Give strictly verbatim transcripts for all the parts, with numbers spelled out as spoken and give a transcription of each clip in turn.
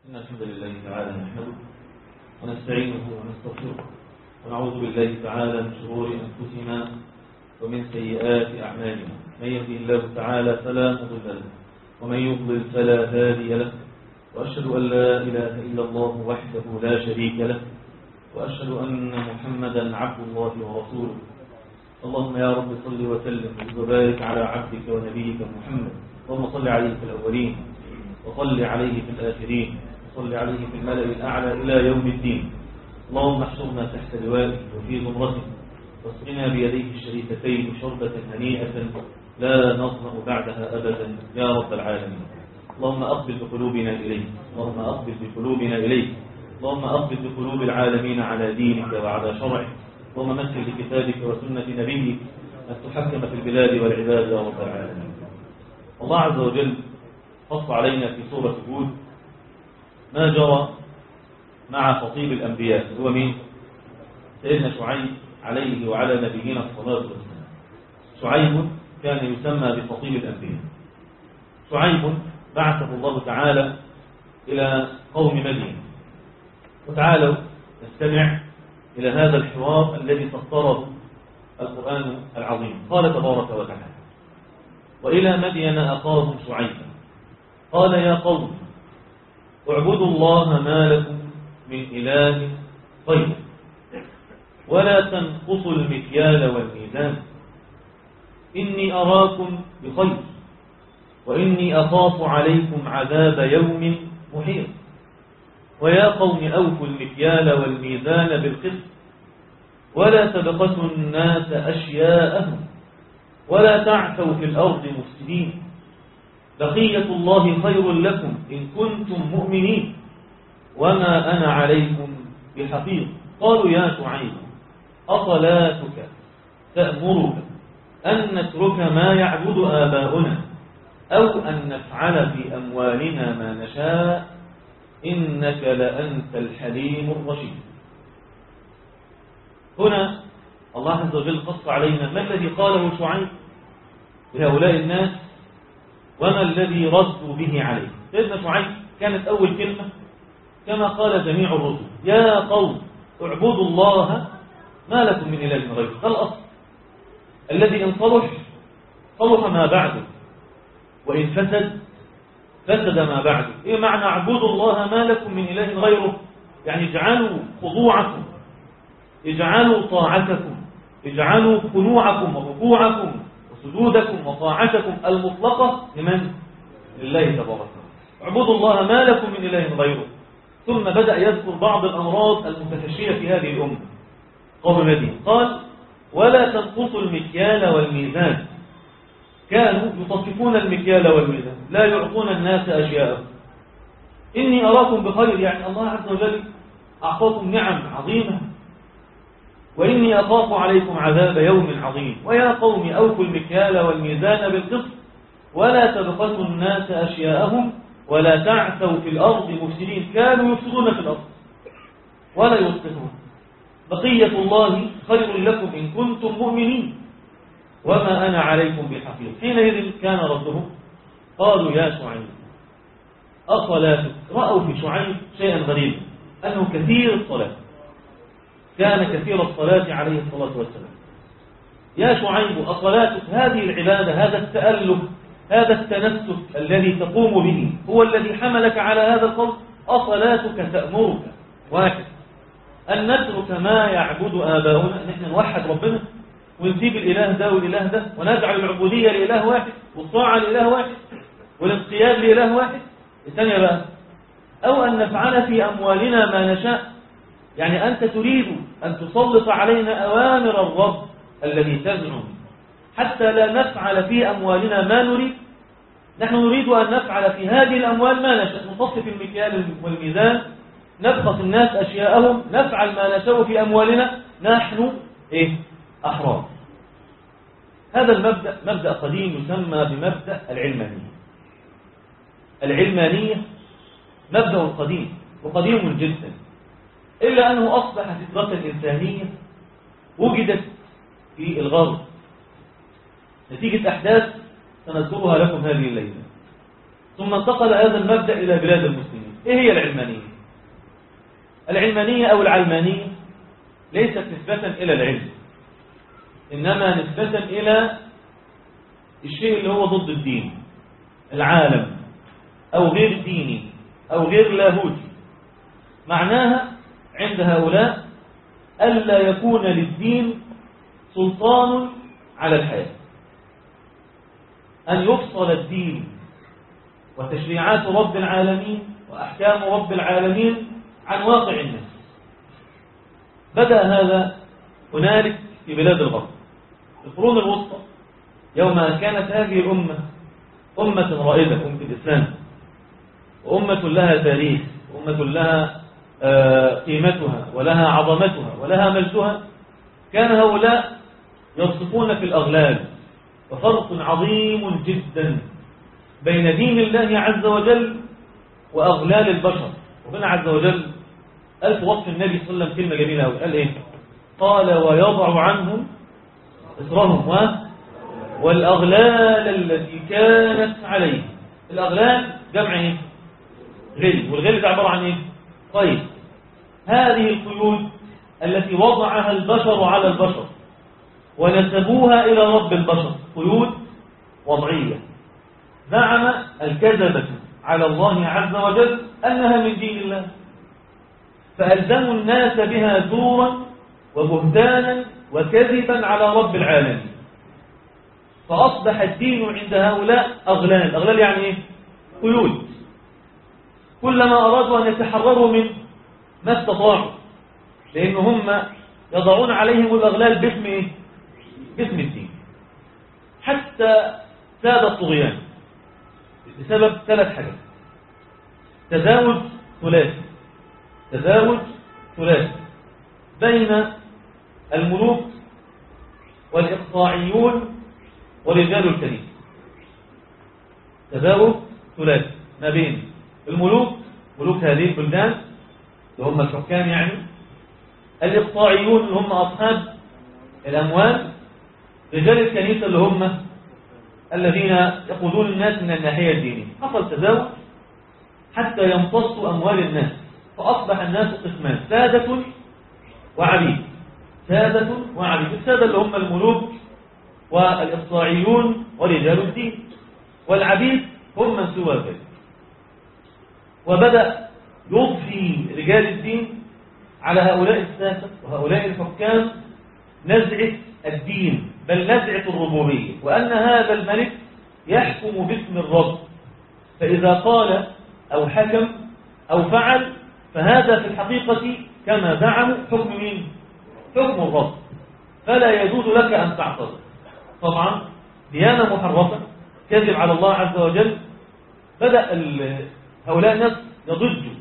إن الحمد لله تعالى نحمده ونستعينه ونستغفره ونعوذ بالله تعالى من شرور أنفسنا ومن سيئات أعمالنا. من يهده الله تعالى فلا مضل له ومن يضلل فلا هادي له، وأشهد أن لا إله إلا الله وحده لا شريك له، وأشهد أن محمدا عبد الله ورسوله. اللهم يا رب صل وسلم وبارك على عبدك ونبيك محمد. اللهم صل عليه في الأولين وصل عليه في الآخرين وصل عليه في الملأ الأعلى إلى يوم الدين. اللهم احشرنا تحت لوائه وفي زمرته واسقنا بيديه الشريفتين شربة هنيئة لا نظمأ بعدها أبدا يا رب العالمين. اللهم أقبل بقلوبنا إليك، اللهم أقبل بقلوبنا إليك، اللهم أقبل بقلوب العالمين على دينك وعلى شرعك. اللهم مثل بكتابك وسنة نبيك أن تحكم في البلاد والعباد يا رب العالمين. الله عز وجل قص علينا في سورة هود ما جرى مع خطيب الأنبياء، هو مين؟ سيدنا شعيب عليه وعلى نبينا الصلاة والسلام. شعيب كان يسمى بخطيب الأنبياء. شعيب بعثه الله تعالى إلى قوم مدين. وتعالوا نستمع إلى هذا الحوار الذي سطره القرآن العظيم. قال تبارك وتعالى: وإلى مدين أخاهم شعيبا قال يا قوم اعبدوا الله ما لكم من إله غيره ولا تنقصوا المكيال والميزان إني أراكم بخير وإني أخاف عليكم عذاب يوم محيط ويا قوم أوفوا المكيال والميزان بالقسط ولا تبخسوا الناس أشياءهم ولا تعثوا في الأرض مفسدين بقية الله خير لكم إن كنتم مؤمنين وما أنا عليكم بحفيظ. قالوا يا شعيب أصلاتك تأمرك أن نترك ما يعبد آباؤنا أو أن نفعل في أموالنا ما نشاء إنك لأنت الحليم الرشيد. هنا الله عز وجل قص علينا ما الذي قاله شعيب لهؤلاء الناس وما الذي ردوا به عليه. سيدنا شعيب كانت أول كلمة كما قال جميع الرسل: يا قوم اعبدوا الله ما لكم من إله غيره. ده الأصل الذي إن صلح صلح ما بعده وإن فسد فسد ما بعده. إيه معنى اعبدوا الله ما لكم من إله غيره؟ يعني اجعلوا خضوعكم، اجعلوا طاعتكم، اجعلوا خنوعكم وركوعكم وسجودكم وطاعتكم المطلقة لمن؟ لله تبارك وتعالى. اعبدوا الله ما لكم من إله غيره. ثم بدأ يذكر بعض الأمراض المتفشية في هذه الأمة قوم مدين. قال: ولا تنقصوا المكيال والميزان. كانوا يطففون المكيال والميزان لا يعطون الناس أشياءهم. إني أراكم بخير، يعني الله عز وجل أعطاكم نعم عظيمة، وإني أخاف عليكم عذاب يوم عظيم ويا قوم أوفوا المكيال والميزان بالقسط ولا تبخسوا الناس أشياءهم ولا تعثوا في الأرض مفسدين. كانوا يفسدون في الأرض ولا يصلحون. بقية الله خير لكم إن كنتم مؤمنين وما أنا عليكم بحفيظ. حينئذ كان ردهم قالوا يا شعيب أصلاتك. رأوا في شعيب شيئا غريبا، أنه كثير الصلاة، كان كثير الصلاة عليه الصلاة والسلام. يا شعيب أصلاتك، هذه العبادة، هذا التألف، هذا التنسك الذي تقوم به هو الذي حملك على هذا القول. أصلاتك تأمرك واحد أن نترك ما يعبد آباؤنا، نحن نوحد ربنا ونسيب الإله ده والإله ده ونجعل العبودية لإله واحد والطاعة لإله واحد والانقياد لإله واحد. الثانية بقى: أو أن نفعل في أموالنا ما نشاء، يعني أنت تريد أن تسلط علينا أوامر الرب الذي تزعم حتى لا نفعل في أموالنا ما نريد. نحن نريد أن نفعل في هذه الأموال ما نشاء، نصفف المكيال والميزان، نبخس الناس أشياءهم، نفعل ما نشاء في أموالنا، نحن إيه؟ أحرار. هذا المبدأ مبدأ قديم يسمى بمبدأ العلمانية. العلمانية مبدأ قديم وقديم جدا، إلا أنه أصبح فطرة إنسانية وجدت في الغرب نتيجة أحداث سنذكرها لكم هذه الليلة. ثم انتقل هذا المبدأ إلى بلاد المسلمين. إيه هي العلمانية؟ العلمانية أو العلمانية ليست نسبة إلى العلم، إنما نسبة إلى الشيء اللي هو ضد الدين، العالم أو غير ديني أو غير لاهوتي. معناها عند هؤلاء ألا يكون للدين سلطان على الحياة، أن يفصل الدين وتشريعات رب العالمين وأحكام رب العالمين عن واقع الناس. بدأ هذا هنالك في بلاد الغرب في القرون الوسطى، يوم أن كانت هذه الأمة أمة رائدة، أمة الإسلام، وأمة لها تاريخ، وأمة لها قيمتها ولها عظمتها ولها مجدها. كان هؤلاء يصفون في الأغلال، وفرق عظيم جدا بين دين الله عز وجل وأغلال البشر. ربنا عز وجل قال في وصف النبي صلى الله عليه وسلم كلمة جميلة أوي، قال إيه؟ قال ويضع عنهم إصرهم و... والأغلال التي كانت عليه. الأغلال جمع إيه؟ غل، والغل ده عبارة عن إيه؟ طيب، هذه القيود التي وضعها البشر على البشر ونسبوها إلى رب البشر قيود وضعية، زعم الكذبة على الله عز وجل أنها من دين الله، فألزموا الناس بها زورا وبهتانا وكذبا على رب العالمين. فأصبح الدين عند هؤلاء أغلال. أغلال يعني إيه؟ قيود. كلما أرادوا أن يتحرروا من ما استطاعوا، لأن هم يضعون عليهم الأغلال باسم إيه؟ باسم الدين. حتى ساد الطغيان بسبب ثلاث حاجات: تزاوج ثلاثي تزاوج ثلاثي بين الملوك والإقطاعيون ورجال الكنيسة. تزاوج ثلاثي ما بين الملوك، ملوك هذه البلدان اللي هم الحكام يعني، الإقطاعيون اللي هم أصحاب الأموال، رجال الكنيسة اللي هم الذين يقودون الناس من الناحية الدينية. حصل تزاوج حتى يمتصوا أموال الناس، فأصبح الناس قسمان: سادة وعبيد. سادة وعبيد. السادة اللي هم الملوك والإقطاعيون ورجال الدين، والعبيد هم من سوى ذلك. وبدأ يضفي رجال الدين على هؤلاء الساسة وهؤلاء الحكام نزعة الدين، بل نزعة الربوبية، وأن هذا الملك يحكم باسم الرب، فإذا قال أو حكم أو فعل فهذا في الحقيقة كما زعموا حكم مين؟ حكم الرب، فلا يجوز لك أن تعترض. طبعا ديانة محرفة، كذب على الله عز وجل. بدأ هؤلاء الناس يضجوا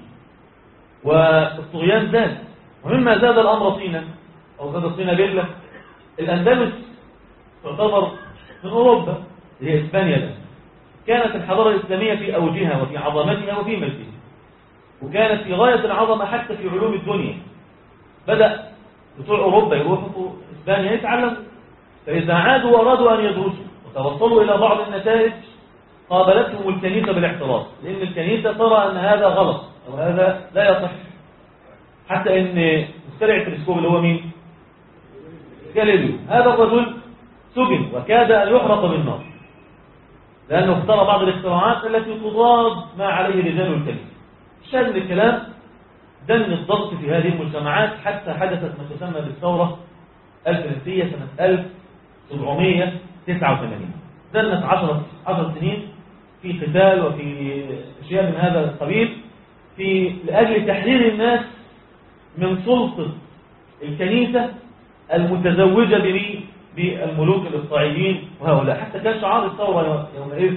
والطغيان زاد، ومما زاد الأمر طينا أو زاد الطينة بلة. الأندلس تعتبر من أوروبا، هي إسبانيا الآن. كانت الحضارة الإسلامية في أوجها وفي عظمتها وفي مجدها، وكانت في غاية العظمة حتى في علوم الدنيا. بدأ بتوع أوروبا يروحوا إسبانيا يتعلموا، فإذا عادوا وأرادوا أن يدرسوا وتوصلوا إلى بعض النتائج قابلتهم الكنيسة بالاعتراض، لأن الكنيسة ترى أن هذا غلط أو هذا لا يصح. حتى أن مخترع التلسكوب اللي هو مين؟ جاليليو، هذا الرجل سجن وكاد أن يحرق بالنار لأنه اختار بعض الاختراعات التي تضاد ما عليه رجال الكنيسة. شاهد الكلام دن الضغط في هذه المجتمعات حتى حدثت ما تسمى بالثورة الفرنسية سنة ألف وسبعمائة وتسعة وثمانين. دنت عشر عشر سنين في قتال وفي أشياء من هذا القبيل في لأجل تحرير الناس من سلطة الكنيسة المتزوجة به بالملوك الإقطاعيين وهؤلاء. حتى كان شعار الثورة يومئذ: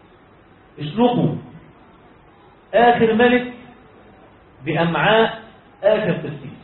اشنقوا آخر ملك بأمعاء آخر تسيس.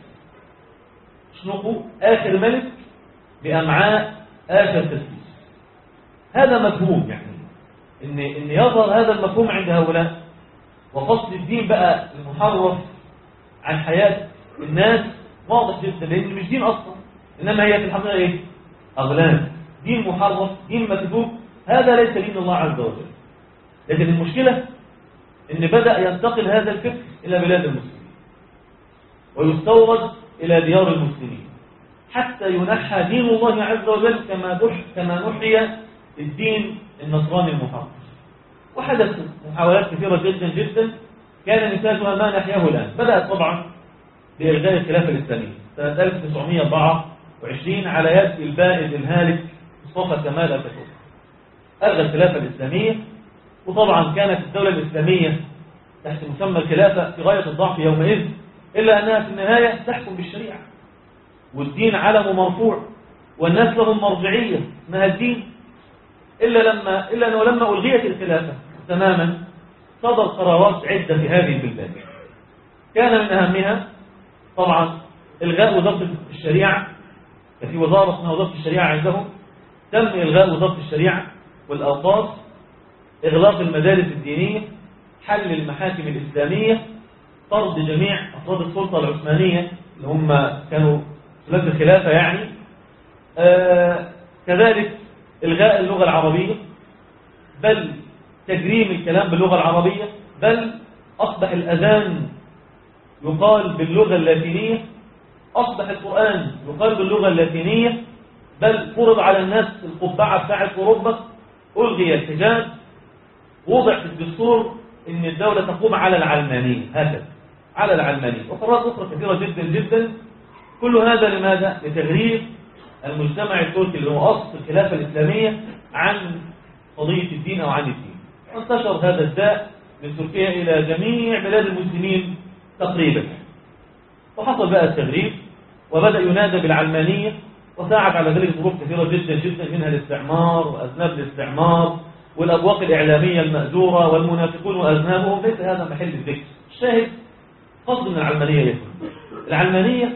اشنقوا آخر ملك بأمعاء آخر تسيس. هذا مفهوم، يعني إن, إن يظهر هذا المفهوم عند هؤلاء، وقصد الدين بقى المحرف عن حياة الناس واضح جدا، لأن مش دين أصلا، إنما هي في الحقيقة إيه؟ أغلال، دين محرف، دين مكذوب. هذا ليس دين الله عز وجل. لكن المشكلة إن بدأ ينتقل هذا الفكر إلى بلاد المسلمين ويستورد إلى ديار المسلمين حتى ينحى دين الله عز وجل كما دح كما نحي الدين النصراني المحرف. وحدث محاولات كثيرة جدا جدا كان نتاجها ما نحياه الآن. بدأت طبعا بإلغاء الخلافة الإسلامية سنة ألف وتسعمائة وأربعة وعشرين على يد البائد الهالك مصطفى كمال أتاتورك. ألغى الخلافة الإسلامية، وطبعا كانت الدولة الإسلامية تحت مسمى الخلافة في غاية الضعف يومئذ، إلا أنها في النهاية تحكم بالشريعة والدين علمه مرفوع والناس لهم مرجعية اسمها الدين. إلا لما إلا أنه لما ألغيت الخلافة تماما صدر قرارات عدة في هذه البلدان. كان من أهمها طبعا إلغاء وزارة الشريعة، ففي وزارة اسمها وزارة الشريعة عندهم، تم إلغاء وزارة الشريعة والأوقاف، إغلاق المدارس الدينية، حل المحاكم الإسلامية، طرد جميع أفراد السلطة العثمانية اللي هم كانوا سلالة الخلافة يعني، آه كذلك إلغاء اللغة العربية، بل تجريم الكلام باللغة العربية، بل أصبح الأذان يقال باللغة اللاتينية، أصبح القرآن يقال باللغة اللاتينية، بل فرض على الناس القبعة بتاعت أوروبا، ألغي الحجاب، وضع في الدستور إن الدولة تقوم على العلمانية، هكذا على العلمانية، وقرارات أخرى كثيرة جدا جدا. كل هذا لماذا؟ لتغيير المجتمع التركي اللي هو أصل الخلافة الإسلامية عن قضية الدين أو عن الدين. وانتشر هذا الداء من تركيا إلى جميع بلاد المسلمين تقريبا، وحصل بقى التغريب وبدأ ينادى بالعلمانية، وساعد على ذلك ظروف كثيرة جدا جدا منها الاستعمار وأذناب الاستعمار والأبواق الإعلامية المأجورة والمنافقون وأذنابهم. ليس هذا محل الذكر. الشاهد قصد من العلمانية يكون العلمانية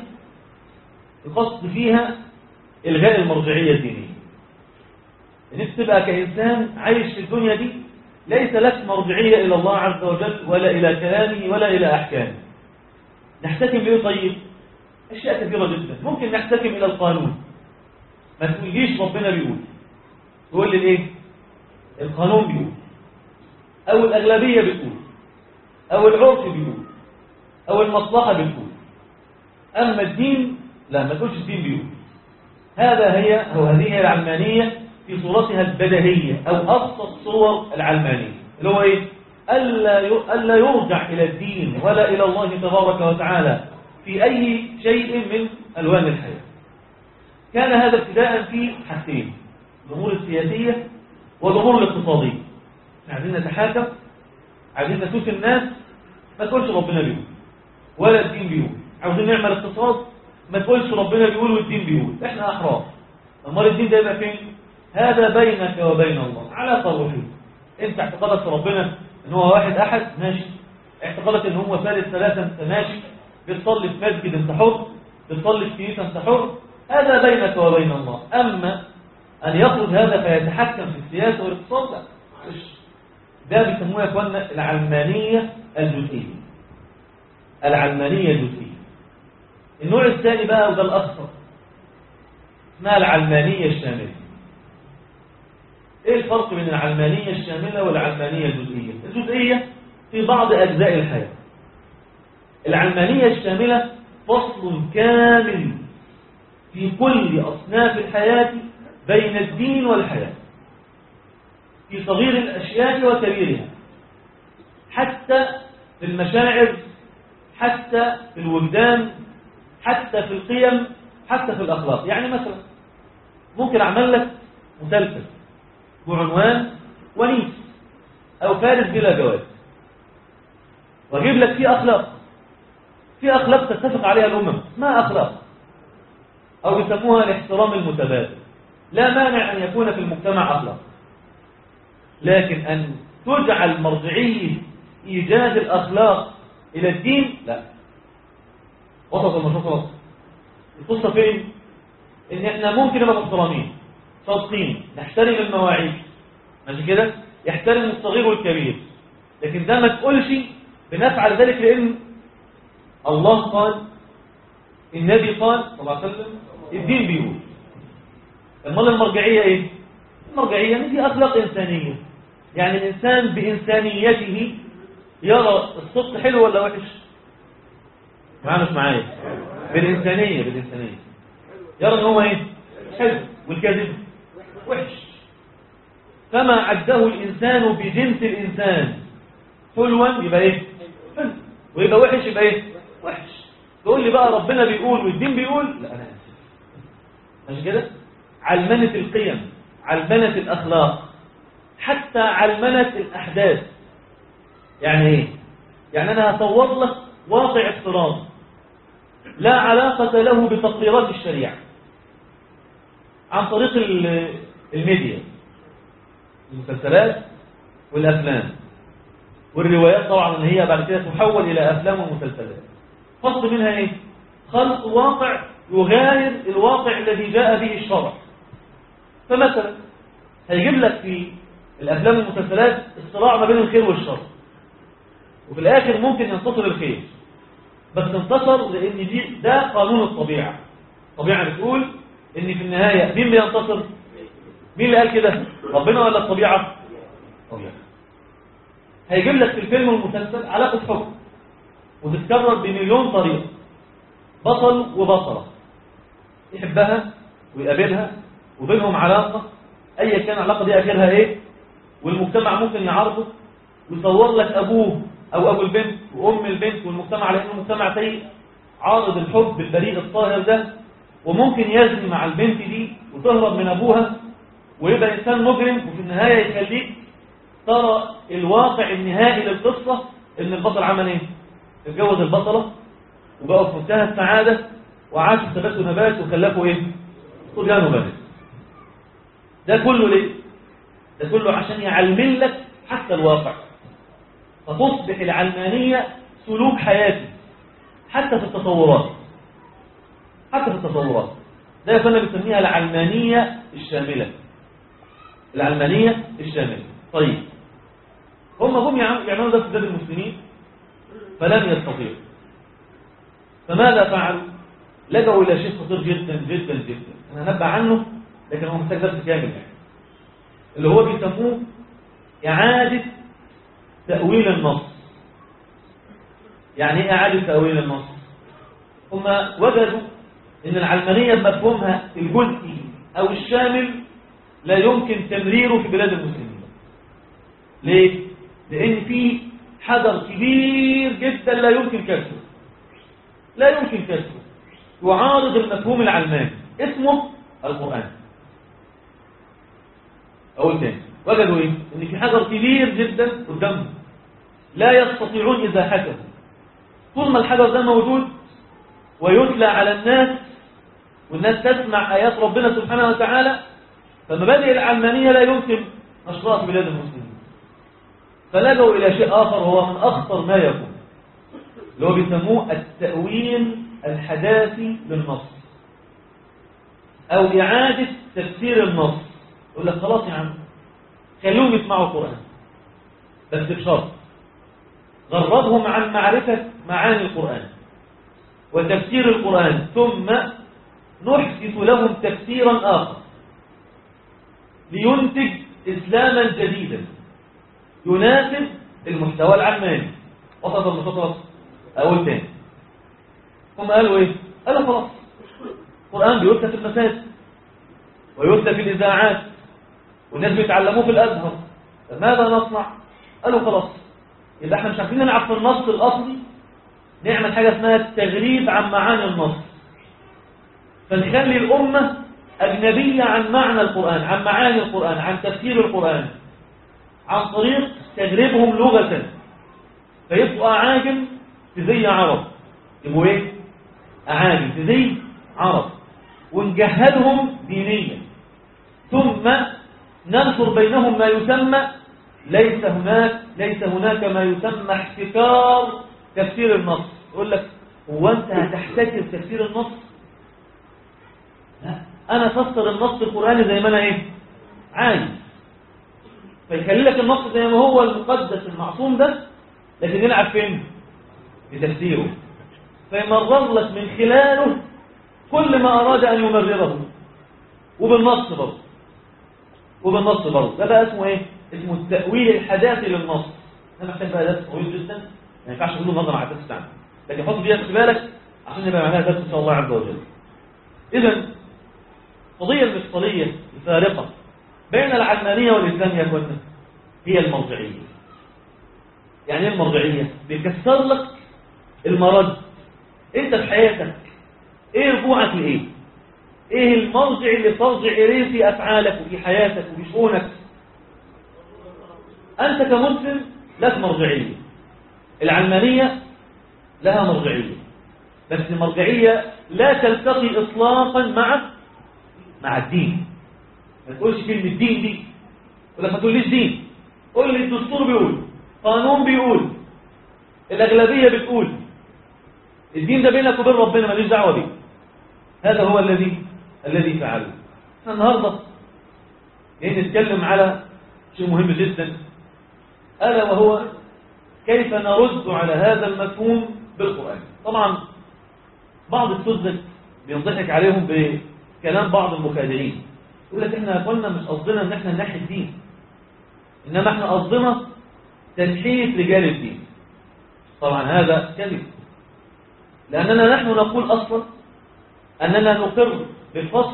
القصد فيها إلغاء المرجعية الدينية. إنك تبقى كإنسان عايش في الدنيا دي ليس لك مرجعية إلى الله عز وجل ولا إلى كلامه ولا إلى أحكامه. نحتكم ليه؟ طيب أشياء كثيرة جدا. ممكن نحتكم إلى القانون، ما تقوليش ربنا بيقول، تقول لي إيه؟ القانون بيقول، أو الأغلبية بتقول، أو العرف بيقول، أو المصلحة بتقول. أما الدين لا، ما تقولش الدين بيقول. هذا هي أو هذه هي العلمانية في صورتها البدهية أو أبسط صور العلمانية، اللي هو إيه؟ ألا ألا يرجع إلى الدين ولا إلى الله تبارك وتعالى في أي شيء من ألوان الحياة. كان هذا ابتداء في حاجتين: الأمور السياسية والأمور الاقتصادية. عايزين نتحاكم، عايزين نسوس الناس، ما تقولش ربنا بيقول ولا الدين بيقول. عاوزين نعمل اقتصاد، ما تقولش ربنا بيقول والدين بيقول. احنا أحرار. أمال الدين ده يبقى فين؟ هذا بينك وبين الله على طرفين. انت اعتقادك في ربنا ان هو واحد احد، ماشي. اعتقادك ان هو ثالث ثلاثة، انت ماشي. بتصلي في مسجد، انت حر. بتصلي في كنيسة، انت حر. هذا بينك وبين الله. اما ان يخرج هذا فيتحكم في السياسة والاقتصاد، لا. ده بيسموها يا اخوانا العلمانية الجزئية. العلمانية الجزئية. النوع الثاني بقى وده الاخطر، اسمها العلمانية الشاملة. ايه الفرق بين العلمانية الشاملة والعلمانية الجزئية؟ الجزئية في بعض أجزاء الحياة. العلمانية الشاملة فصل كامل في كل أصناف الحياة بين الدين والحياة، في صغير الأشياء وكبيرها، حتى في المشاعر، حتى في الوجدان، حتى في القيم، حتى في الأخلاق. يعني مثلا ممكن أعمل لك مسلسل بعنوان ونيس أو فارس بلا جواز، وأجيب لك فيه أخلاق، في أخلاق تتفق عليها الأمم ما أخلاق، أو يسموها الاحترام المتبادل. لا مانع أن يكون في المجتمع أخلاق، لكن أن تجعل مرجعية إيجاد الأخلاق إلى الدين لا. وسط المشروع وسط. القصة فين؟ إن إحنا ممكن نبقى محترمين صادقين، نحترم المواعيد، ماشي كده، يحترم الصغير والكبير، لكن ده ما تقولش بنفعل ذلك لأن الله قال، النبي قال صلى الله عليه وسلم، الدين بيقول. امال المرجعية ايه؟ المرجعية دي اخلاق انسانية، يعني الانسان بانسانيته يرى الصدق حلو ولا وحش؟ معانا مش معايا؟ بالإنسانية بالإنسانية يرى ان هو ايه؟ حلو، والكذب وحش. فما عده الإنسان بجنس الإنسان حلوا يبقى ايه؟ حلو، ويبقى وحش يبقى ايه؟ وحش. تقول لي بقى ربنا بيقول والدين بيقول، لا أنا آسف، مش كده؟ علمنة القيم، علمنة الأخلاق، حتى علمنة الأحداث. يعني ايه؟ يعني أنا هصور لك واقع افتراضي لا علاقة له بتقريرات الشريعة عن طريق الميديا، المسلسلات والأفلام والروايات، طبعا ان هي بعد كده تحول إلى أفلام ومسلسلات. قصد منها ايه؟ خلق واقع يغاير الواقع الذي جاء به الشرع. فمثلا هيجيب لك في الأفلام والمسلسلات الصراع ما بين الخير والشر، وفي الآخر ممكن ينتصر الخير، بس انتصر لأن دي ده قانون الطبيعة. الطبيعة بتقول إن في النهاية مين بينتصر؟ مين اللي قال كده؟ ربنا ولا الطبيعة؟ الطبيعة. هيجيب لك في الفيلم والمسلسل علاقة حب وتتكرر بمليون طريقة، بطل وبطلة يحبها ويقابلها وبينهم علاقة أيا كان العلاقة دي آخرها إيه، والمجتمع ممكن يعارضه ويصور لك أبوه أو أبو البنت وأم البنت والمجتمع على إنه مجتمع سيء عارض الحب البريء الطاهر ده، وممكن يزني مع البنت دي وتهرب من أبوها ويبقى إنسان مجرم، وفي النهاية يخليك ترى الواقع النهائي للقصة إن البطل عمل إيه؟ اتجوز البطلة وبقوا في منتهى السعادة وعاشوا ثبات ونبات وخلفوا إيه؟ طغيان وبنات. ده كله ليه؟ ده كله عشان يعلمن لك حتى الواقع، فتصبح العلمانية سلوك حياتي حتى في التصورات، حتى في التصورات. ده كنا بنسميها العلمانية الشاملة، العلمانية الشاملة. طيب هم هم يعملوا ده في بلاد المسلمين فلم يستطيعوا، فماذا فعلوا؟ لجأوا إلى شيء خطير جدا جدا جدا، أنا هنبع عنه لكن هو محتاج درس كامل يعني، اللي هو بيسموه إعادة تأويل النص. يعني إيه إعادة تأويل النص؟ هم وجدوا إن العلمانية بمفهومها الجزئي أو الشامل لا يمكن تمريره في بلاد المسلمين. ليه؟ لأن في حجر كبير جدا لا يمكن كسره، لا يمكن كسره، يعارض المفهوم العلماني، اسمه القرآن. أول تاني وجدوا إيه؟ إن في حجر كبير جدا قدامهم لا يستطيعون إزاحته. طول ما الحجر ده موجود ويتلى على الناس والناس تسمع آيات ربنا سبحانه وتعالى، فمبادئ العلمانية لا يمكن نشرها في بلاد المسلمين. فلجوا إلى شيء آخر هو من أخطر ما يكون، اللي هو بيسموه التأويل الحداثي للنص أو إعادة تفسير النص. يقول لك خلاص يا عم خلوهم يسمعوا القرآن بس بشرط غربهم عن معرفة معاني القرآن وتفسير القرآن، ثم نحدث لهم تفسيرا آخر لينتج إسلاما جديدا يناسب المحتوى العلماني. وصلت المخطط أقول تاني، هم قالوا إيه؟ قالوا خلاص القرآن بيتلى في المساجد ويتلى في الإذاعات والناس بيتعلموه في الأزهر، فماذا نصنع؟ قالوا خلاص يبقى احنا مش عارفين نلعب في النص الأصلي، نعمل حاجة اسمها التغريب عن معاني النص، فنخلي الأمة أجنبية عن معنى القرآن، عن معاني القرآن، عن تفسير القرآن، عن طريق تغريبهم لغة، فيبقوا أعاجم في زي عرب. يبقوا ايه؟ أعاجم في زي عرب، ونجهلهم دينيا، ثم ننشر بينهم ما يسمى ليس هناك ليس هناك ما يسمى احتكار تفسير النص. يقول لك هو أنت هتحتكر تفسير النص؟ لا، أنا فسر النص القرآني زي ما أنا إيه؟ عايز. فيخلي لك النص زي ما هو المقدس المعصوم ده، لكن يلعب فين؟ بتفسيره، فيمرر لك من خلاله كل ما أراد أن يمرره، وبالنص برضه وبالنص برضه. ده بقى اسمه إيه؟ اسمه التأويل الحداثي للنص. انا محتاج بقى درس طويل جدا ما ينفعش اقول له النهارده مع الدرس بتاعنا، لكن حط دي في بالك عشان يبقى معناها درس ان شاء الله عز وجل. اذا القضيه المفصليه الفارقه بين العلمانيه والاسلام يا اخوانا هي المرجعيه. يعني ايه المرجعيه؟ بيكسر لك المرد. انت في حياتك ايه رجوعك لايه؟ ايه المرجع اللي ترجع اليه في افعالك وفي حياتك وفي شؤونك؟ انت كمسلم لك مرجعيه. العلمانيه لها مرجعيه، بس المرجعيه لا تلتقي اطلاقا مع مع الدين. ما تقولش كلمه دين دي، ولا ما تقوليش دين، قول لي الدستور بيقول، قانون بيقول، الاغلبيه بتقول. الدين ده بينك وبين ربنا ماليش دعوه بيه. هذا هو الذي الذي فعله. احنا النهارده جايين نتكلم على شيء مهم جدا، الا وهو كيف نرد على هذا المفهوم بالقران. طبعا بعض السذج بينضحك عليهم بكلام بعض المخادعين، يقول لك احنا قلنا مش قصدنا ان احنا ننحي الدين، انما احنا قصدنا تنحيه رجال الدين. طبعا هذا كذب، لاننا نحن نقول اصلا اننا نقر بفصل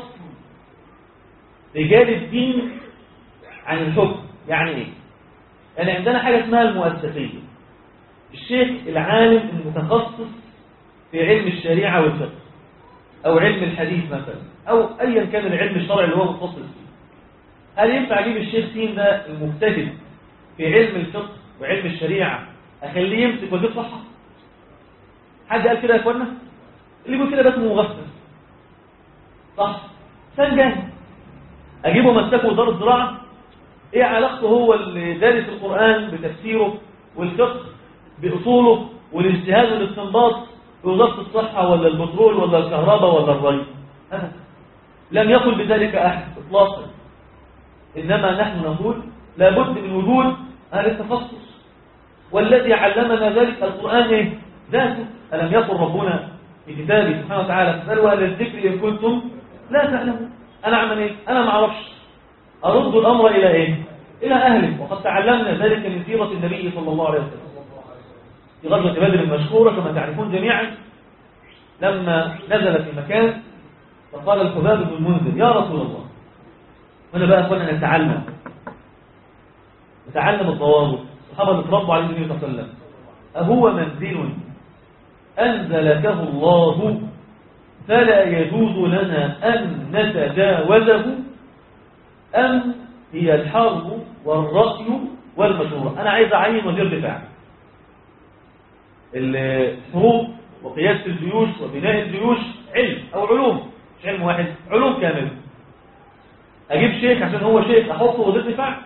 رجال الدين عن الحكم. يعني ايه؟ يعني عندنا حاجه اسمها المؤسسيه، الشيخ العالم المتخصص في علم الشريعه والفقه او علم الحديث مثلا، او ايا كان العلم الشرعي اللي هو متخصص فيه. هل ينفع اجيب الشيخ سين ده المجتهد في علم الفقه وعلم الشريعه اخليه يمسك وزير صحه؟ حد قال كده يا اخوانا؟ اللي يقول كده ده اسمه مغفل. صح؟ انسان جاهل. اجيبه مسكه وزاره الزراعه؟ ايه علاقته هو اللي دارس القران بتفسيره والفقه باصوله والاجتهاد والاستنباط بوزاره الصحه ولا البترول ولا الكهرباء ولا الري؟ أبدا. لم يقل بذلك احد اطلاقا. انما نحن نقول لابد من وجود اهل التخصص، والذي علمنا ذلك القران ايه؟ ذاته. الم يقل ربنا في كتابه سبحانه وتعالى فاسالوا اهل الذكر ان كنتم لا تعلمون. انا اعمل ايه؟ انا ما اعرفش، ارد الامر الى ايه؟ الى اهله. وقد تعلمنا ذلك من سيره النبي صلى الله عليه وسلم في غزوه بدر المشهوره كما تعرفون جميعا، لما نزل في مكان فقال الحباب بن المنذر يا رسول الله، وانا بقى كنا نتعلم نتعلم الضوابط. الصحابه اللي اتربوا على النبي صلى الله عليه وسلم، اهو منزل انزلكه الله فلا يجوز لنا ان نتجاوزه ام هي الحرب والرأي والمشورة؟ انا عايز اعين وزير دفاع. الحروب وقيادة الجيوش وبناء الجيوش علم او علوم، مش علم واحد، علوم كاملة. اجيب شيخ عشان هو شيخ احطه وزير دفاع؟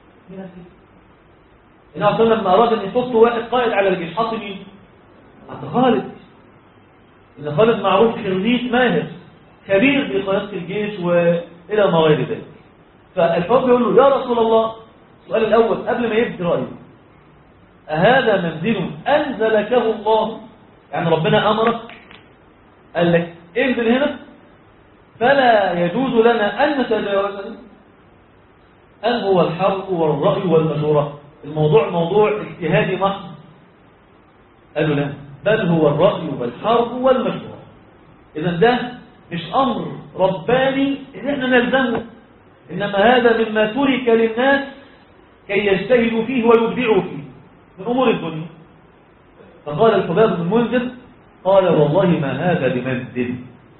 النبي صلى الله عليه وسلم لما اراد ان يحط واحد قائد على الجيش حط مين؟ حط خالد. ان خالد معروف خريج ماهر كبير في قيادة الجيش والى ما غير ذلك. فالحب يقول له يا رسول الله، السؤال الاول قبل ما يبدي رايه، اهذا منزل انزلكه الله؟ يعني ربنا امرك قال لك انزل هنا فلا يجوز لنا ان نتجاوزه ام هو الحرب والراي والمشوره؟ الموضوع موضوع اجتهادي محض. قالوا لا، بل هو الراي والحرب والمشوره. اذا ده مش امر رباني ان احنا نلزمه، انما هذا مما ترك للناس كي يجتهدوا فيه ويبدعوا فيه من امور الدنيا. فقال الحباب بن المنذر قال والله ما هذا بمنزل.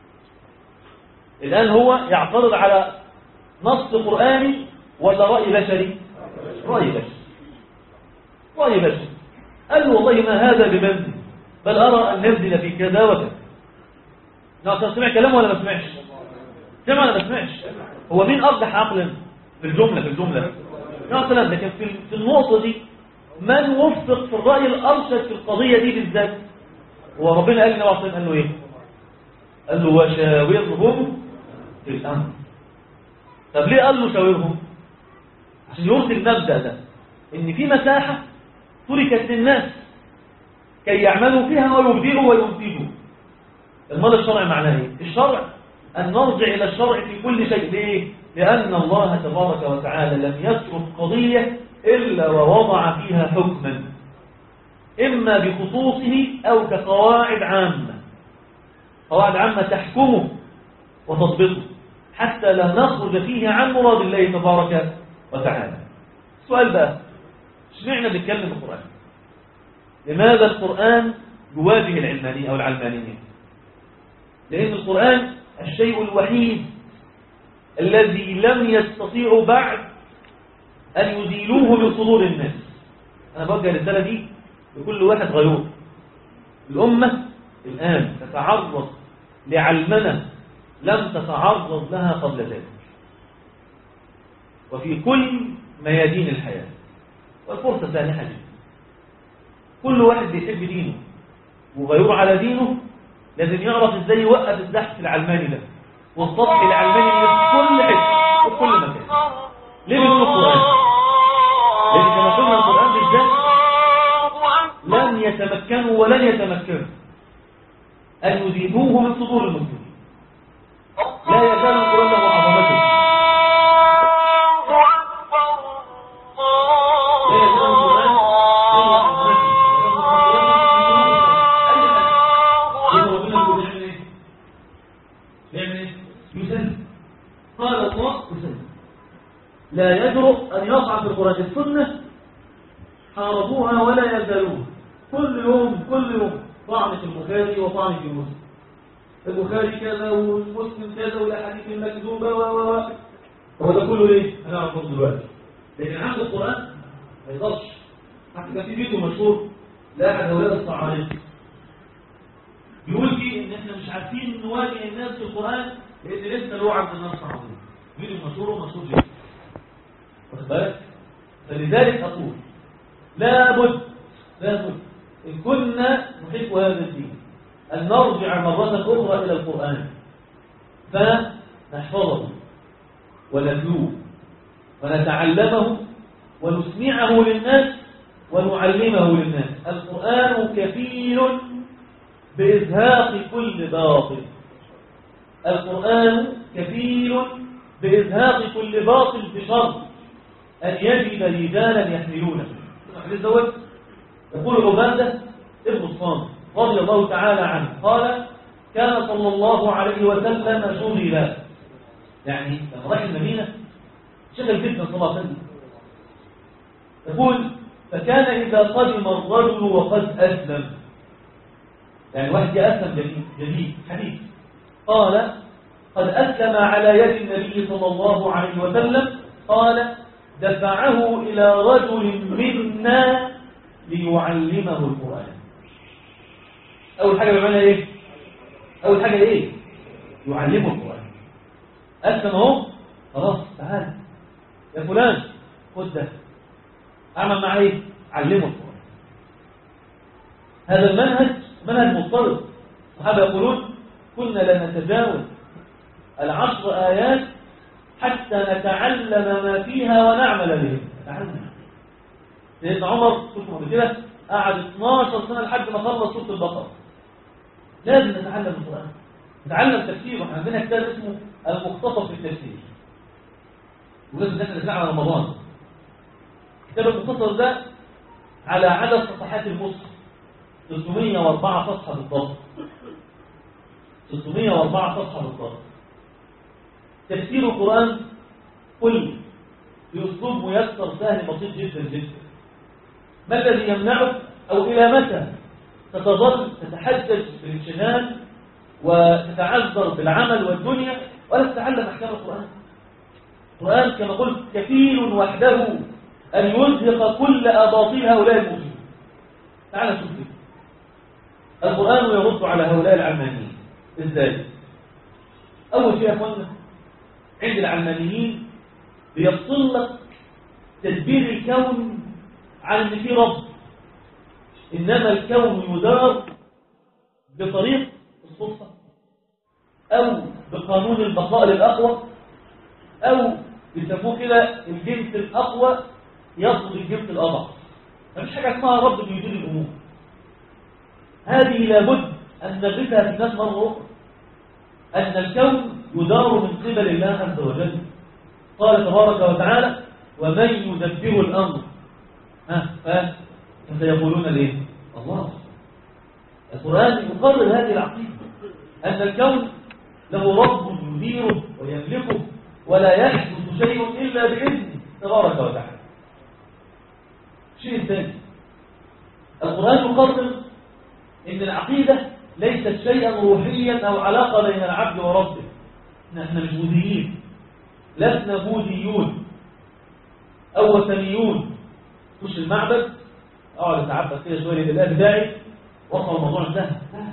الان هو يعترض على نص قراني ولا راي بشري؟ راي بشري. راي بشري. قال والله ما هذا بمنزل، بل ارى ان ننزل في كذا وكذا. نعم، سمع كلامه ولا ما سمعش؟ سمع ولا ما سمعش؟ هو مين ارجح عقلا في الجمله في الجمله؟ نعم سلام. لكن في في النقطه دي من وفق في الراي الارشد في القضيه دي بالذات؟ هو ربنا قال لنا وعصيم قال له ايه؟ قال له وشاورهم في الامر. طب ليه قال له شاورهم؟ عشان يرسل المبدا ده ان في مساحه تركت للناس كي يعملوا فيها ويبدعوا وينتجوا. المال الشرعي معناه ايه؟ الشرع ان نرجع الى الشرع في كل شيء. ليه؟ لان الله تبارك وتعالى لم يترك قضيه إلا ووضع فيها حكما إما بخصوصه أو كقواعد عامة، قواعد عامة تحكمه وتضبطه حتى لا نخرج فيه عن مراد الله تبارك وتعالى. السؤال بقى، اشمعنى بنتكلم القرآن؟ لماذا القرآن يواجه العلمانية أو العلمانية؟ لأن القرآن الشيء الوحيد الذي لم يستطيعوا بعد أن يزيلوه من صدور الناس. أنا بوجه الرسالة دي لكل واحد غيور. الأمة الآن تتعرض لعلمنة لم تتعرض لها قبل ذلك، وفي كل ميادين الحياة، والفرصة سانحة جدا. كل واحد بيحب دينه وغيور على دينه لازم يعرف ازاي يوقف الزحف العلماني ده والسطح العلماني في كل حته وفي كل مكان. ليه بنقول القرآن؟ لأن كما قلنا القرآن بالذات لن يتمكنوا ولن يتمكنوا أن يزيدوه من صدور المسلمين. لا يزال القرآن له عظمته، لا يزال القرآن له عظمته. أي حاجة ربنا يقول يعمل إيه؟ يعمل إيه؟ يسلم. قال الله يسلم. لا يجرؤ أن يقع في القرآن. السنة حاربوها ولا يزالون، كل يوم كل يوم طعن في البخاري وطعن في مسلم، البخاري كذا والمسلم كذا والاحاديث المكذوبه و و هو ده كله ليه؟ انا اعرفه دلوقتي. لكن عند القران ما يقدرش. حتى كان في فيديو مشهور لاحد هؤلاء الصعايده بيقول فيه ان احنا مش عارفين نواجه الناس في القران لان لسه له عند الناس عظيم. فيديو مشهور ومشهور جدا. واخد بالك؟ فلذلك اقول لابد لابد إن كنا نحب هذا الدين أن نرجع مرة أخرى إلى القرآن فنحفظه ونتلوه ونتعلمه ونسمعه للناس ونعلمه للناس. القرآن كفيل بإزهاق كل باطل. القرآن كفيل بإزهاق كل باطل بشرط أن يجد رجالا يحملونه. يقول عبادة ابن الصامت رضي الله تعالى عنه قال كان صلى الله عليه وسلم شغل، يعني لما راح المدينة شغل جدا صلى الله عليه وسلم. يقول فكان إذا قدم الرجل وقد أسلم، يعني واحد أسلم جديد جديد حديث، قال قد أسلم على يد النبي صلى الله عليه وسلم، قال دفعه إلى رجل منا ليعلمه القرآن. أول حاجة بمعنى إيه؟ أول حاجة إيه؟ يعلمه القرآن. أسلم أهو، خلاص تعال يا فلان خد ده، أعمل معاه إيه؟ علمه القرآن. هذا المنهج منهج مضطرب. الصحابة يقولون كنا لا نتجاوز العشر آيات حتى نتعلم ما فيها ونعمل به. نتعلم. سيدنا عمر كنت قبل كده قعد اثناشر سنة لحد ما خلص سورة البقرة. لازم نتعلم القرآن، نتعلم تفسيره. عندنا كتاب اسمه المختصر في التفسير، ولازم ندرس على رمضان. كتاب المختصر ده على عدد صفحات المصحف ثلاثمائة وأربعة صفحة بالضبط. ثلاثمائة وأربعة صفحة بالضبط. تفسير القرآن كله بأسلوب ميسر سهل بسيط جدا جدا. ما الذي يمنعك أو إلى متى تتظل تتحجج بالانشغال وتتعذر بالعمل والدنيا ولا تتعلم أحكام القرآن؟ القرآن كما قلت كفيل وحده أن يزهق كل أباطيل هؤلاء المؤمنين. تعال شوف كده. القرآن يرد على هؤلاء العلمانيين إزاي؟ أول شيء يا أخوانا، عند العلمانيين بيفصل لك تدبير الكون عن ان في رب، انما الكون يدار بطريق الصدفه او بقانون البقاء للاقوى، او بيسموه كده الجنس الاقوى يطلب الجنس الاضعف. مفيش حاجه اسمها رب بيدير الامور. هذه لابد ان نغرسها في الناس مره اخرى، ان الكون يدار من قبل الله عز وجل. قال تبارك وتعالى ومن يدبر الأمر؟ ها فسيقولون ليه؟ الله. القرآن يقرر هذه العقيدة أن الكون له رب يديره ويملكه ولا يحدث شيء إلا بإذنه تبارك وتعالى. شيء ثاني، القرآن يقرر أن العقيدة ليست شيئا روحيا أو علاقة بين العبد وربه. نحن مش بوذيين، لسنا بوذيون أو وثنيون. خش المعبد اقعد اتعبد كده شويه لله بتاعي وصل الموضوع انتهى.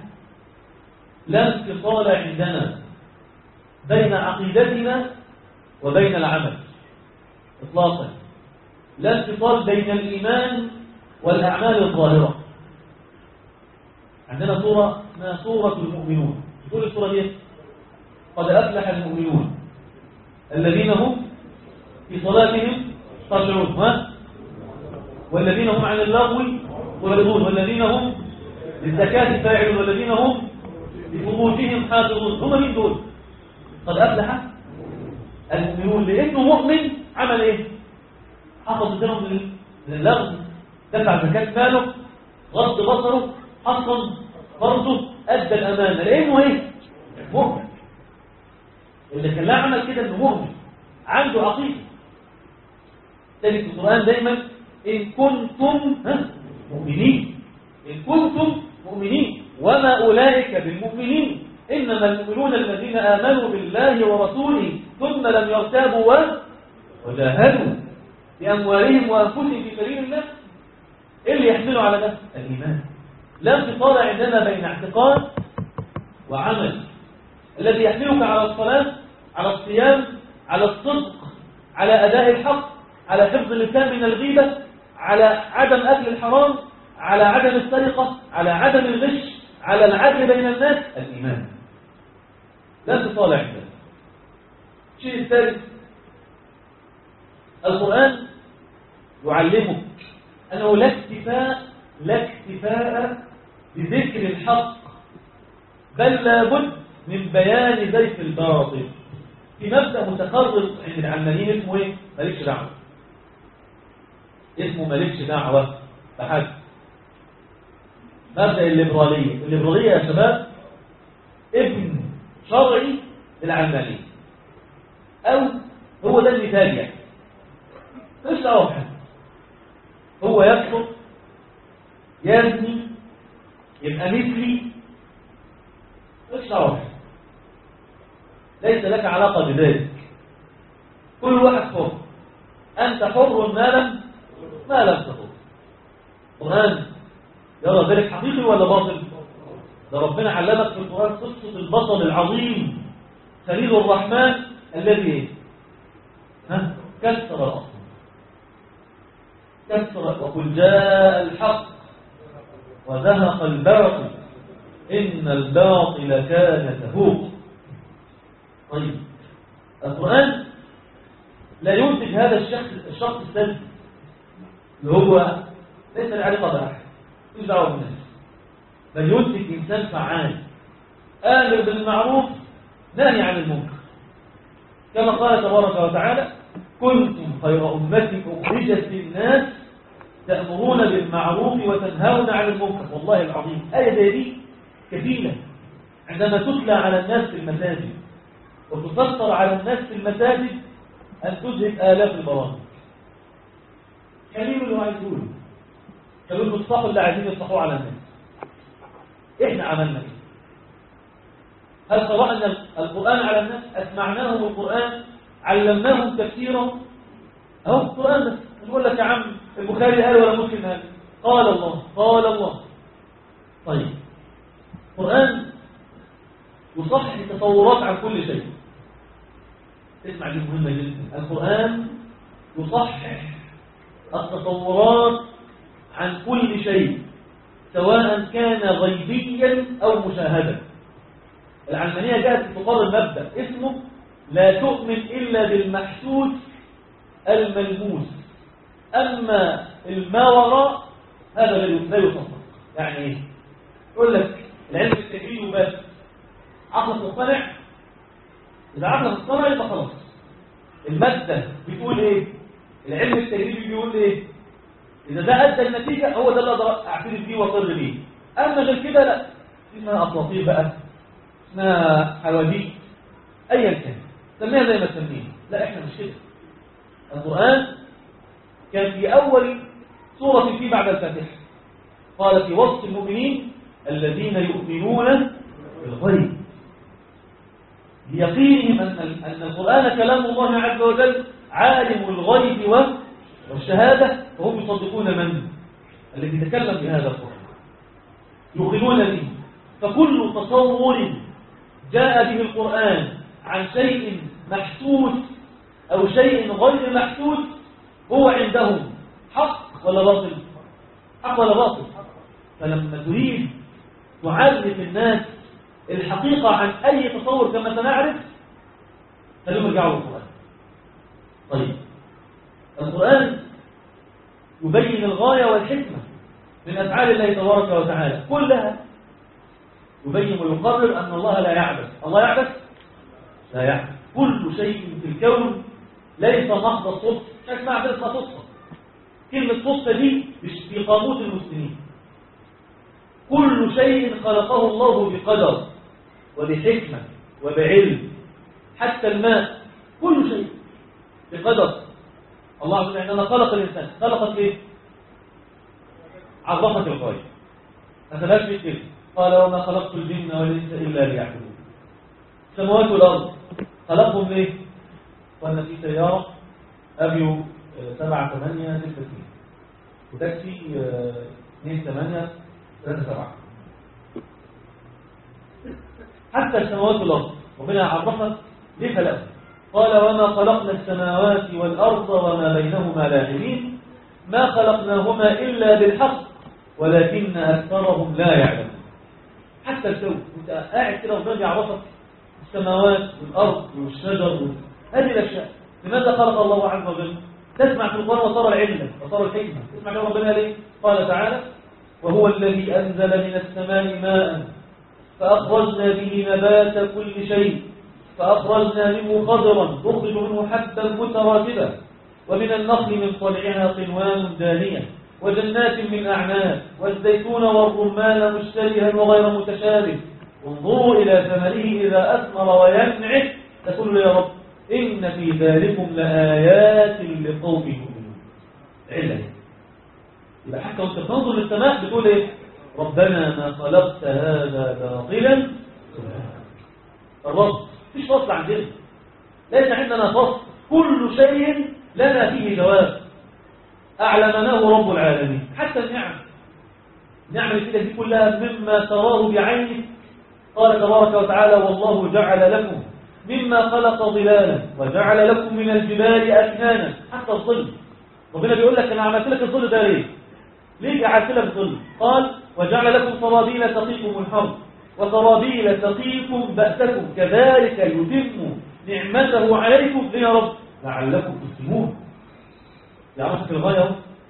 لا انفصال عندنا بين عقيدتنا وبين العمل اطلاقا. لا انفصال بين الايمان والاعمال الظاهره. عندنا سوره اسمها سوره المؤمنون. تقول السوره دي قد افلح المؤمنون الذين هم في صلاتهم خاشعون والذين هم عن اللغو معرضون والذين هم للزكاة فاعلون والذين هم لفروجهم حافظون. هم مين دول؟ قد أفلح المؤمنون لأنه مؤمن عمل إيه؟ حفظ سنهم من اللغو، دفع زكاة ماله، غض بصره، حصن فرضه، أدى الأمانة لأنه إيه؟ مؤمن. اللي كان لا عمل كده إنه مؤمن عنده عقيدة. تاني في القرآن دايما إن كنتم مؤمنين، إن كنتم مؤمنين وما أولئك بالمؤمنين إنما المؤمنون الذين آمنوا بالله ورسوله ثم لم يرتابوا وجاهدوا بأموالهم وأنفسهم في سبيل الله. إيه اللي يحملوا على ده؟ الإيمان. لا انفصال عندنا بين اعتقاد وعمل. الذي يحملك على الصلاة، على الصيام، على الصدق، على أداء الحق، على حفظ اللسان من الغيبة، على عدم أكل الحرام، على عدم السرقة، على عدم الغش، على العدل بين الناس، الإيمان. لا انفصال عندنا. الشيء الثالث، القرآن يعلمك أنه لا اكتفاء لا اكتفاء بذكر الحق، بل لابد من بيان زيف الباطل. في مبدأ متقرر عند العلمانيين اسمه ايه؟ مالكش دعوة. اسمه مالكش دعوة بحد. مبدأ الليبرالية. الليبرالية يا شباب ابن شرعي للعلمانية، أو هو ده المثال يعني. مالكش دعوة بحد. هو يكفر يزني يبقى مثلي، مالكش دعوة بحد. ليس لك علاقة بذلك. كل واحد حر. أنت حر ما لم ما لم تحر. القرآن يرى ذلك حقيقي ولا باطل؟ ده ربنا علمك في القرآن قصة البطل العظيم خليل الرحمن الذي ها كسر الأصنام. كسر وقل جاء الحق وزهق الباطل إن الباطل كان زهوقا. طيب القرآن لا ينتج هذا الشخص الشخص السلبي اللي هو ليس العلاقة بأحد، مش دعوة بالناس، بل ينتج إنسان فعال آمر بالمعروف ناهي عن المنكر، كما قال تبارك وتعالى كنتم خير أمة أخرجت للناس تأمرون بالمعروف وتنهون عن المنكر. والله العظيم آية زي دي كفيلة عندما تتلى على الناس في المساجد وتفسر على الناس في المساجد أن تجهد آلاف البرامج. كلمة اللي هو عايز يقوله كانوا يصحوا اللي عايزين يصحوا على الناس. إحنا عملنا إيه؟ هل قرأنا القرآن على الناس؟ أسمعناهم القرآن؟ علمناهم تفسيره؟ أهو القرآن بس نقول لك يا عم البخاري قال ولا مسلم قال؟ قال الله قال الله. طيب القرآن يصحح تصورات عن كل شيء. اسمع دي مهمة جدا. القرآن يصحح التصورات عن كل شيء سواء كان غيبيا أو مشاهدا. العلمانية جاءت تقرر مبدأ اسمه لا تؤمن إلا بالمحسوس الملموس، أما الما وراء هذا لا يصدق. يعني ايه؟ يقول لك العلم التجريبي بس عقلك مقتنع، إذا عقلك مقتنع يبقى خلاص. المادة بتقول إيه؟ العلم التجريبي بيقول ايه؟ اذا ده ادى النتيجه هو ده اللي اقدر اعترف بيه واقر بيه. اما غير كده لا، اسمها اساطير بقى، اسمها حواديت، ايا كان سميها زي ما تسميها، لا احنا مش كده. القران كان في اول سوره فيه بعد الفاتحه قال في وصف المؤمنين الذين يؤمنون بالغيب بيقينهم ان ان القران كلام الله عز وجل عالم الغيب والشهاده، فهم يصدقون من الذي يتكلم بهذا القران يوقنون به. فكل تصور جاء به القرآن عن شيء محسوس أو شيء غير محسوس هو عندهم حق ولا باطل؟ حق ولا باطل؟ فلما تريد تعرف الناس الحقيقة عن أي تصور كما سنعرف خليهم يرجعوا للقرآن. طيب القرآن يبين الغاية والحكمة من أفعال الله تبارك وتعالى كلها، يبين ويقرر أن الله لا يعبث. الله يعبث؟ لا يعبث. كل شيء في الكون ليس محض الصدفة، مش اسمها عبث اسمها صدفة. كلمة صدفة دي مش في قاموس المسلمين. كل شيء خلقه الله بقدر وبحكمة وبعلم، حتى الماء كل شيء بقدر. الله عز وجل عندما خلق الإنسان خلقت ليه؟ عرفت الغاية، ما تلاش في كده. قال وما خلقت الجن والإنس إلا ليعبدون. السماوات والأرض خلقهم ليه؟ قلنا في سيارة أبيو سبعة ثمانية ستة اثنين وتاكسي اثنين ثمانية ثلاثة سبعة. حتى السماوات والأرض ربنا عرفت ليه خلقها. قال وما خلقنا السماوات والأرض وما بينهما لاعبين ما خلقناهما إلا بالحق ولكن أكثرهم لا يعلمون. حتى الكون انت قاعد كده ربنا بيعرفك السماوات والأرض والشجر هذه الأشياء. لماذا خلق الله عز وجل؟ تسمع في القرآن وصار العلم وصار الحكمة. تسمع كلام ربنا ليه؟ قال تعالى وهو الذي أنزل من السماء ماء فأخرجنا به نبات كل شيء فأخرجنا منه خضرا نخرج منه حبا متراكبا ومن النخل من طلعها قنوان دانية وجنات من أعناب والزيتون والرمان مشتبها وغير متشابه انظروا إلى ثمره إذا أثمر وينعم تقول يا رب إن في ذلكم لآيات لقوم يؤمنون. علة يبقى حتى وانت تنظر للسماء بتقول إيه؟ ربنا ما خلقت هذا باطلا. الرب مفيش فصل عندنا، ليس عندنا فصل، كل شيء لنا فيه جواب أعلمناه رب العالمين. حتى النعم النعم التي دي كلها مما تراه بعينك. قال تبارك وتعالى والله جعل لكم مما خلق ظلالا وجعل لكم من الجبال أكنانا. حتى الظل ربنا بيقول لك أنا عملت لك الظل ده ليه؟ ليه جعلت لك ظل؟ قال وجعل لكم سرابيل تقيكم الحر وسرابيل تقيكم بأسكم كذلك يتم نعمته عليكم يا رب لعلكم تسلمون. يعرفك الغاية.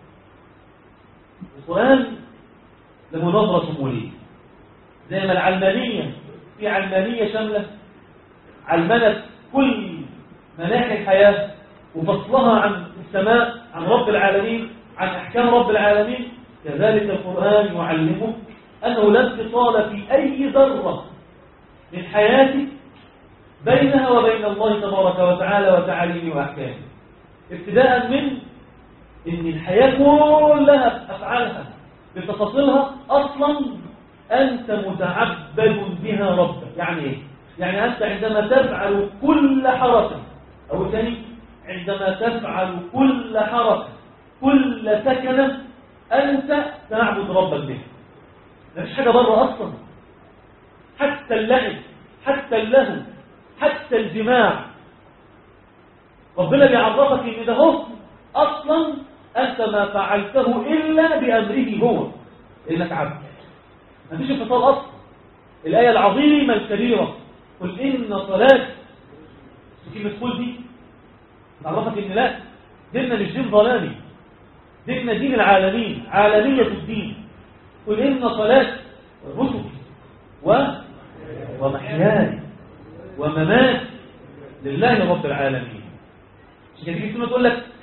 القرآن له نظرة شمولية زي ما العلمانية في علمانية شاملة علمنت كل مناحي الحياة وفصلها عن السماء عن رب العالمين عن أحكام رب العالمين، كذلك القرآن يعلمك أنه لا انفصال في أي ذرة من حياتك بينها وبين الله تبارك وتعالى وتعاليمه وأحكامه، ابتداء من إن الحياة كلها أفعالها بتفاصيلها أصلا أنت متعبد بها ربك. يعني إيه؟ يعني أنت عندما تفعل كل حركة أو ثاني عندما تفعل كل حركة كل سكنة أنت تعبد ربك بها. مفيش حاجة بره أصلا، حتى اللعب حتى اللهو حتى الجماع ربنا بيعرفك إن ده هو أصلا أنت ما فعلته إلا بأمره هو إنك عبد. مفيش انفصال أصلا. الآية العظيمة الكبيرة قل إن صلاتي كلمة قل دي تعرفك إن لا ديننا مش دين ظلامي، ديننا دين العالمين عالمية الدين. قل إن صلاتي ونسكي و ومحياي ومماتي لله رب العالمين. عشان كده تيجي تقول لك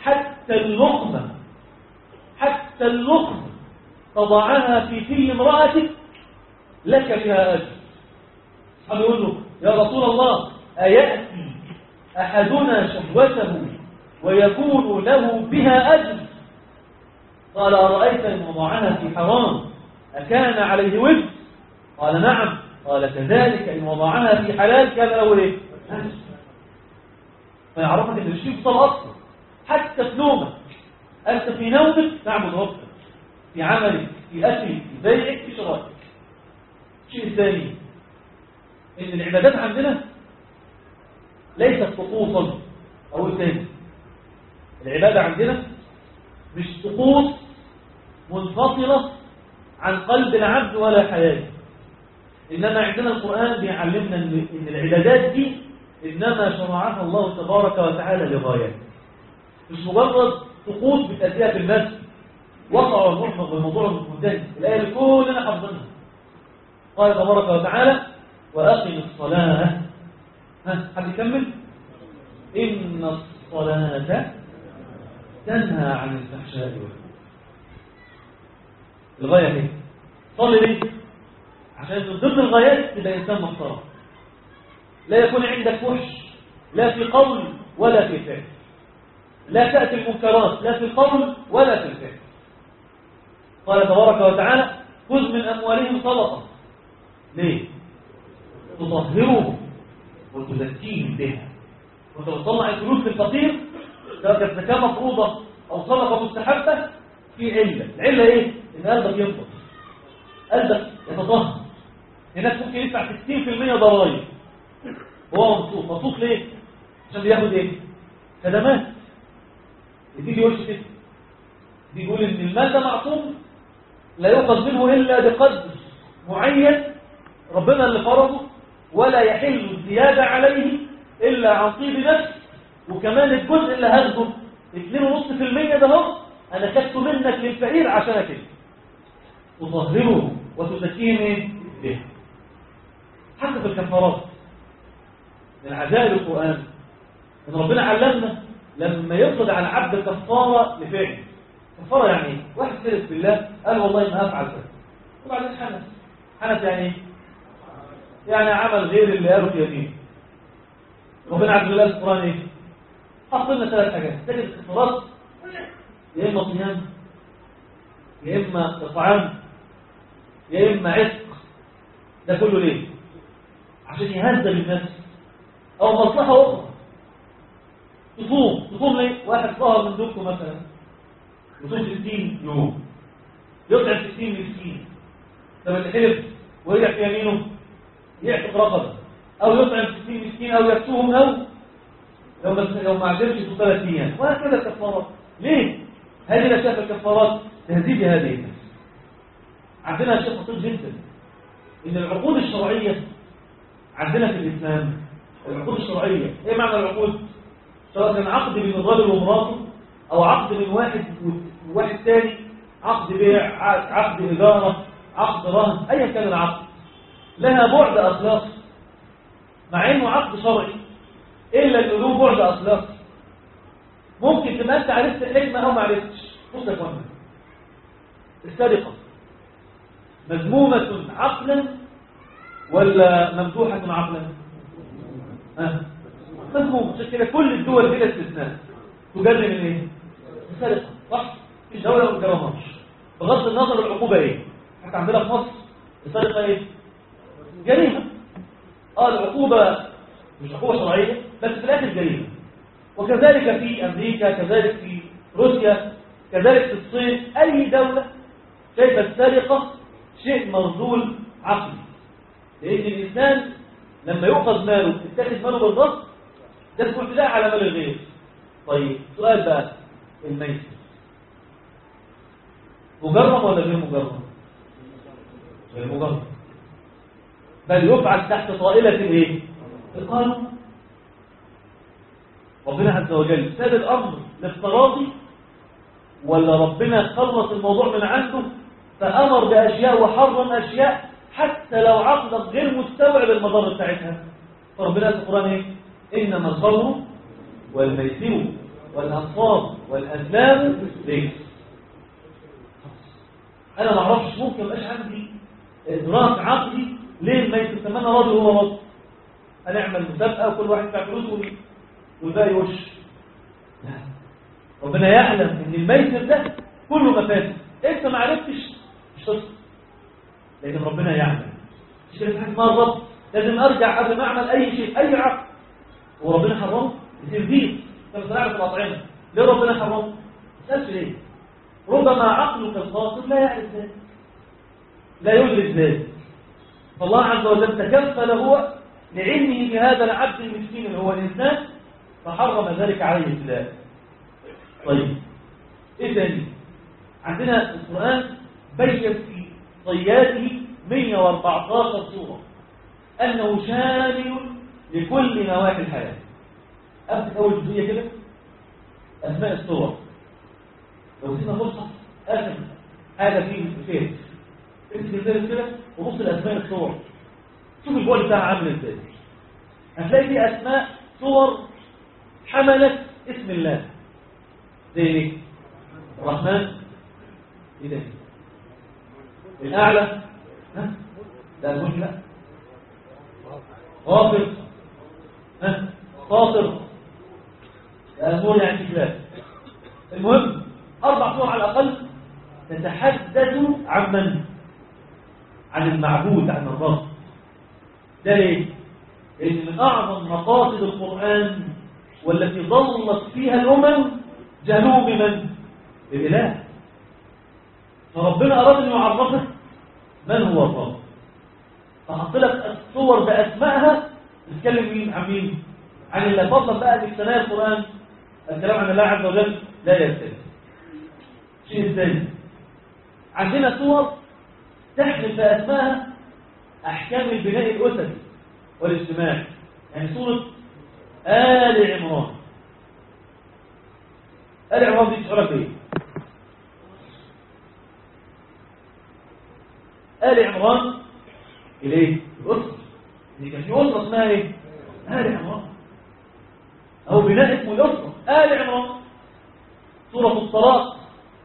حتى اللقمة حتى اللقمة تضعها في في امرأتك لك بها أجر. أصحابه يقول له يا رسول الله أيأتي أحدنا شهوته ويكون له بها أجر؟ قال أرأيت إن وضعها في حرام أكان عليه وزر؟ قال نعم. قال كذلك إن وضعها في حلال كان له إيه؟ أجر. فيعرفك أن الشيء بصل أصلا حتى في نومك، أنت في نومك تعبد ربك، في عملك، في أكلك، في بيعك، في شرائك. الشيء الثاني إن العبادات عندنا ليست طقوسا. أو الثاني العبادة عندنا مش طقوس منفصلة عن قلب العبد ولا حياته، إنما عندنا القرآن بيعلمنا إن العبادات دي إنما شرعها الله تبارك وتعالى لغايات، مش مجرد طقوس بتأديها في المسجد وقع والمحمد والموضوع المنتهي. الآية اللي كلنا حافظينها قال تبارك وتعالى وأقم الصلاة. ها حد يكمل؟ إن الصلاة تنهى عن الفحشاء والمنكر. الغاية ايه؟ صلي ليه؟ عشان من ضمن الغايات تبقى إنسان محترم، لا يكون عندك فحش لا في قول ولا في فعل، لا تأتي المنكرات لا في القول ولا في الفعل. قال تبارك وتعالى خذ من أموالهم صدقة. ليه؟ تطهرهم وتزكيهم بها. وانت بتطلع الفلوس للفقير سواء كانت زكاة مفروضة أو صدقة مستحبة في علة. العلة إيه؟ إن قلبك ينضج، قلبك يتطهر. هناك ممكن يدفع ستين بالمئة ضرائب وهو مبسوط. مبسوط ليه؟ عشان بياخد إيه؟ خدمات. يجي يقولش كده، بيقول إن المال ده معصوم لا يؤخذ منه إلا بقدر معين ربنا اللي فرضه، ولا يحل الزيادة عليه إلا عن طيب نفس. وكمان الجزء اللي هاخده اثنين ونص في المية ده هو أنا خدته منك للفقير عشان كده تطهره وتزكيهم ايه؟ به. حتى في الكفارات من عجائب القرآن إن ربنا علمنا لما يفرض على العبد كفارة لفعل. كفارة يعني ايه؟ واحد سلف بالله قال والله ما أفعل كذا وبعدين حنث. حنث يعني ايه؟ يعني عمل غير اللي قاله في يمين. ربنا عز وجل في القرآن ايه؟ حط لنا ثلاث حاجات. تجد الكفارات يا إما صيام يا إما إطعام يا إما عتق. ده كله ليه؟ عشان يهذب النفس أو مصلحة أخرى. تصوم تصوم ليه؟ واحد ظهر من دكتور مثلا يصوم ستين يوم يطعم ستين مسكين. طب اللي حلف ورجع في يمينه يعتق رقبة أو يطعم ستين مسكين أو يكسوهم أو لو ما لو ما عجبش في ثلاث أيام. وهكذا الكفارات. ليه؟ هذه الأشياء في الكفارات تهذيب هذه النفس. عندنا شيء خطير جدا إن العقود الشرعية عندنا في الإسلام العقود الشرعية إيه معنى العقود؟ سواء كان عقد بين الرجل ومراته أو عقد من واحد وواحد ثاني، عقد بيع، عقد إدارة، عقد رهن، أيا كان العقد لها بعد أخلاقي مع إنه عقد شرعي إلا إنه له بعد أخلاقي. ممكن تبقى أنت عرفت الحكمة أو ما عرفتش. بص يا فندم، السرقة مذمومة عقلا ولا ممدوحة عقلا؟ أه. مذمومة. عشان كده كل الدول بلا استثناء تجرم الايه؟ السرقة. صح؟ مفيش دولة ما تجرمهاش بغض النظر العقوبة ايه. حتى عندنا في مصر السرقة ايه؟ جريمة. اه العقوبة مش عقوبة شرعية بس في الآخر جريمة. وكذلك في أمريكا، كذلك في روسيا، كذلك في الصين، أي دولة شايفة السرقة شيء مرذول عقلي. لأن الإنسان لما يؤخذ ماله يتخذ ماله بالضبط ده اسمه اعتداء على مال الغير. طيب سؤال بقى، الميسر مجرم ولا غير مجرم؟ غير مجرم، بل يفعل تحت طائلة الايه؟ القانون. ربنا عز وجل ساب الأمر لافتراضي ولا ربنا خلص الموضوع من عنده فأمر بأشياء وحرم أشياء حتى لو عقلك غير مستوعب المضار بتاعتها؟ فربنا في القرآن ايه؟ إنما الخمر والميسر والأنصاب والأزلام ليس. أنا ما أعرفش، ممكن مبقاش عندي إدراك عقلي ليه الميت الثمانية راضي وهو راضي. هنعمل مسابقة وكل واحد يدفع فلوس والباقي وش. ربنا يعلم إن الميت ده كله مفاسد، أنت ما عرفتش مش تصل، لأن ربنا يعلم. مش كده حاجة اسمها الرب، لازم أرجع قبل ما أعمل أي شيء أي عقل وربنا حرمه يصير دين. كما صنعنا في الأطعمة، ليه ربنا حرمه؟ ما تسألش ليه. ربما عقلك الخاطئ لا يعرف ذلك، لا يدرك ذلك، فالله عز وجل تكفل هو لعلمه بهذا العبد المسكين اللي هو الإنسان، فحرم ذلك عليه ابتلاء. طيب إيه تاني؟ عندنا القرآن بين في صياته مئة وأربعة عشر سورة أنه شامل لكل نواحي الحياة. أمسك أول جزئية كده، أسماء السور. لو سينا فرصة آخر حاجة فيه فيه امسك الفيرس كده وبص لأسماء السور، شوف الجوال بتاعها عامل ازاي. هتلاقي فيه أسماء صور حملت اسم الله، زي ايه؟ الرحمن، ايه ده؟ الأعلى، ها؟ لا الملك لا، غافر، ها؟ قاصر، لا المول يعني كلاب. المهم أربع صور على الأقل تتحدث عن من؟ عن المعبود، عن الرب. ده ليه؟ لأن من أعظم مقاصد القرآن والتي ضلت فيها الأمم جهلوا بمن؟ بالإله. فربنا أراد أن يعرفك من هو الرب، فحط لك الصور بأسمائها. نتكلم مين عن مين؟ عن الله. فضلا بقى في ثنايا القرآن الكلام عن الله عز وجل لا يستلزم. شيء الثاني، عندنا صور تحمل في أسمائها أحكام البناء الأسري والاجتماعي. يعني سورة آل عمران. آل عمران دي تشعرك بإيه؟ آل عمران إليه الأسرة، دي كان في أسرة اسمها إيه؟ آل عمران، أو بناء اسمه الأسرة آل عمران. سورة الطلاق،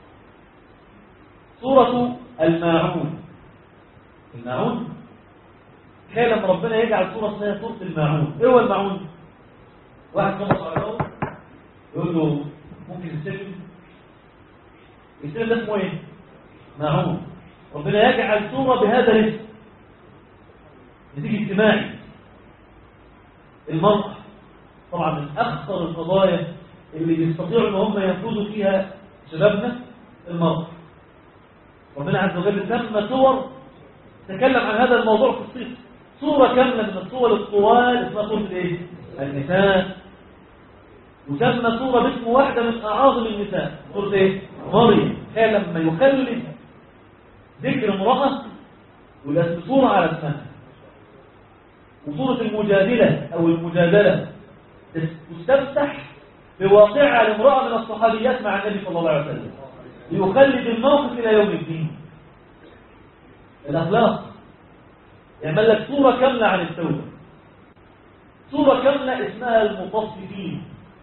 سورة الماعون. الماعون كان لما ربنا يجعل سورة اسمها سورة الماعون. ايه هو الماعون؟ واحد كما صعده يقول له ممكن يستلم يستلم ده اسمه ايه؟ ماعون. ربنا يجعل سورة بهذا الاسم نتيجة اجتماعي. المرأة طبعا من أخطر القضايا اللي بيستطيعوا ان هم ينفذوا فيها شبابنا المرأة. ربنا عز وجل سمى سور تكلم عن هذا الموضوع في الصيف. سورة كاملة من الصور الطوال اسمها سورة ايه؟ النساء. وسمى سورة باسم واحدة من أعاظم النساء، سورة ايه؟ مريم. كان لما يخلد ذكر امرأة ولا سورة على اسمها. وسورة المجادلة أو المجادلة تستفتح بواقعها لامرأة من الصحابيات مع النبي صلى الله عليه وسلم ليخلد الموقف إلى يوم الدين. الأخلاق يعمل لك صورة كاملة عن التوبة. صورة كاملة اسمها المطففين.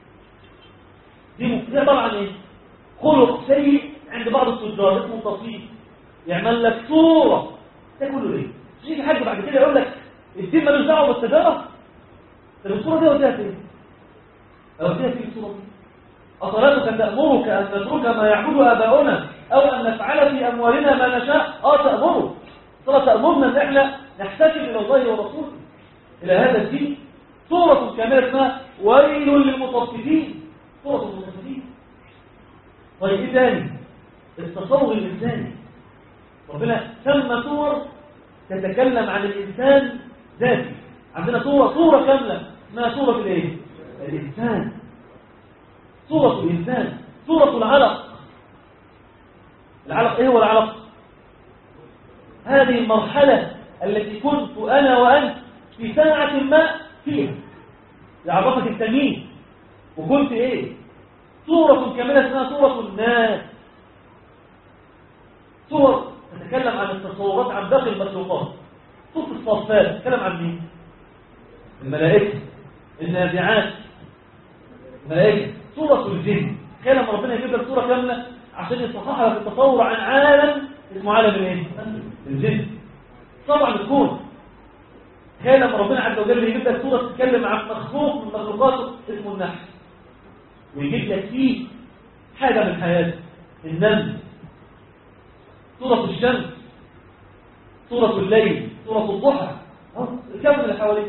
دي عبارة عن ايه؟ خلق سيء عند بعض التجار اسمه تطفيف. يعمل لك صورة ده كله ايه؟ يجي حاجة بعد كده يقول لك الدين مالوش دعوة بالتجارة. طب الصورة دي وديها فين؟ وديها فين الصورة دي؟ أصلاتك تأمرك أن نترك ما يعبد آباؤنا أو أن نفعل في أموالنا ما نشاء؟ آه تأمره. الصلاة تأمرنا أن احنا نحتكم إلى الله ورسوله إلى هذا الدين. صورة كاملة اسمها ويل للمطففين. صورة المطففين. طيب إيه تاني؟ التصور الإنساني. ربنا سمى صور تتكلم عن الإنسان ذاتي. عندنا صورة صورة كاملة اسمها صورة الإيه؟ الإنسان. صورة الإنسان. صورة العلق. العلق إيه هو العلق؟ هذه المرحلة التي كنت أنا وأنت في ساعة ما فيها يعرفك التمييز وكنت إيه. صورة كاملة اسمها صورة الناس. صور تتكلم عن التصورات عن باقي المخلوقات. صورة الصفات تتكلم عن مين؟ الملائكة، النازعات، الملائكة. سورة الجن. تخيل لما ربنا يجيب لك سورة كاملة عشان يصحح لك التصور عن عالم اسمه عالم الايه؟ الجن. طبعا الكون. تخيل لما ربنا عز وجل يجيب لك سورة تتكلم عن مخلوق من مخلوقاته اسمه النحل، ويجيب لك فيه حاجة من حياته، النمل. سورة الشمس، سورة الليل، سورة الضحى، الكون اللي حواليك.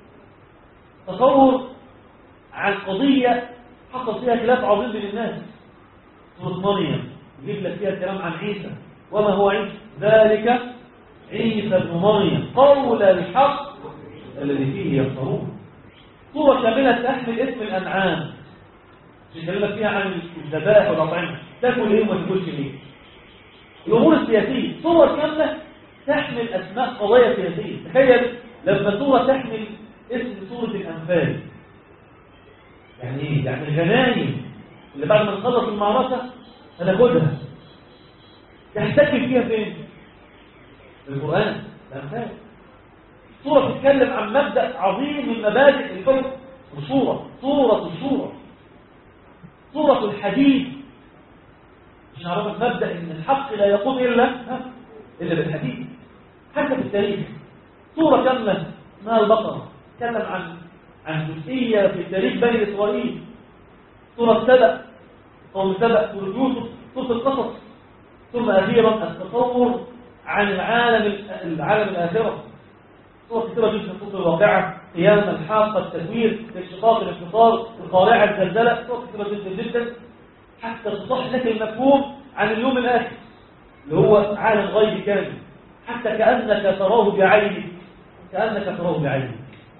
تصور عن قضية حصل فيها خلاف عظيم بين الناس. سورة مريم يجيب لك فيها الكلام عن عيسى، وما هو عيسى؟ ذلك عيسى ابن مريم قول الحق الذي فيه يمترون. سورة كاملة تحمل اسم الأنعام، يكلمك فيها عن الذبائح والأطعمة، تاكل ايه وما تاكلش ايه. الأمور السياسية، سورة كاملة تحمل أسماء قضايا سياسية. تخيل لما سورة تحمل اسم سورة الأنفال. يعني ايه؟ يعني الغنايم اللي بعد ما نخلص المعركة هناخدها، تحتكل فيها فين؟ في القرآن، الأنفال. سورة تتكلم عن مبدأ عظيم من مبادئ الحكم، وسورة سورة الشورى. سورة الحديد مش نعرف المبدأ ان الحق لا يقوم الا الا بالحديد. حتى في التاريخ سورة كاملة اسمها البقرة تتكلم عن عن جزئية في تاريخ بني إسرائيل. سورة سبأ، قوم سبأ، سورة يوسف، سورة القصص. ثم أخيرا التصور عن العالم العالم الآخرة. سورة كثيرة جدا، سورة الواقعة، قيامة، الحاقة، التكوير، الانشقاق، الانفطار، القارعة، الزلزلة. سورة كثيرة جدا جدا حتى تصح لك المفهوم عن اليوم الآخر اللي هو عالم غيبي كامل، حتى كأنك تراه بعينك، كأنك تراه بعينك.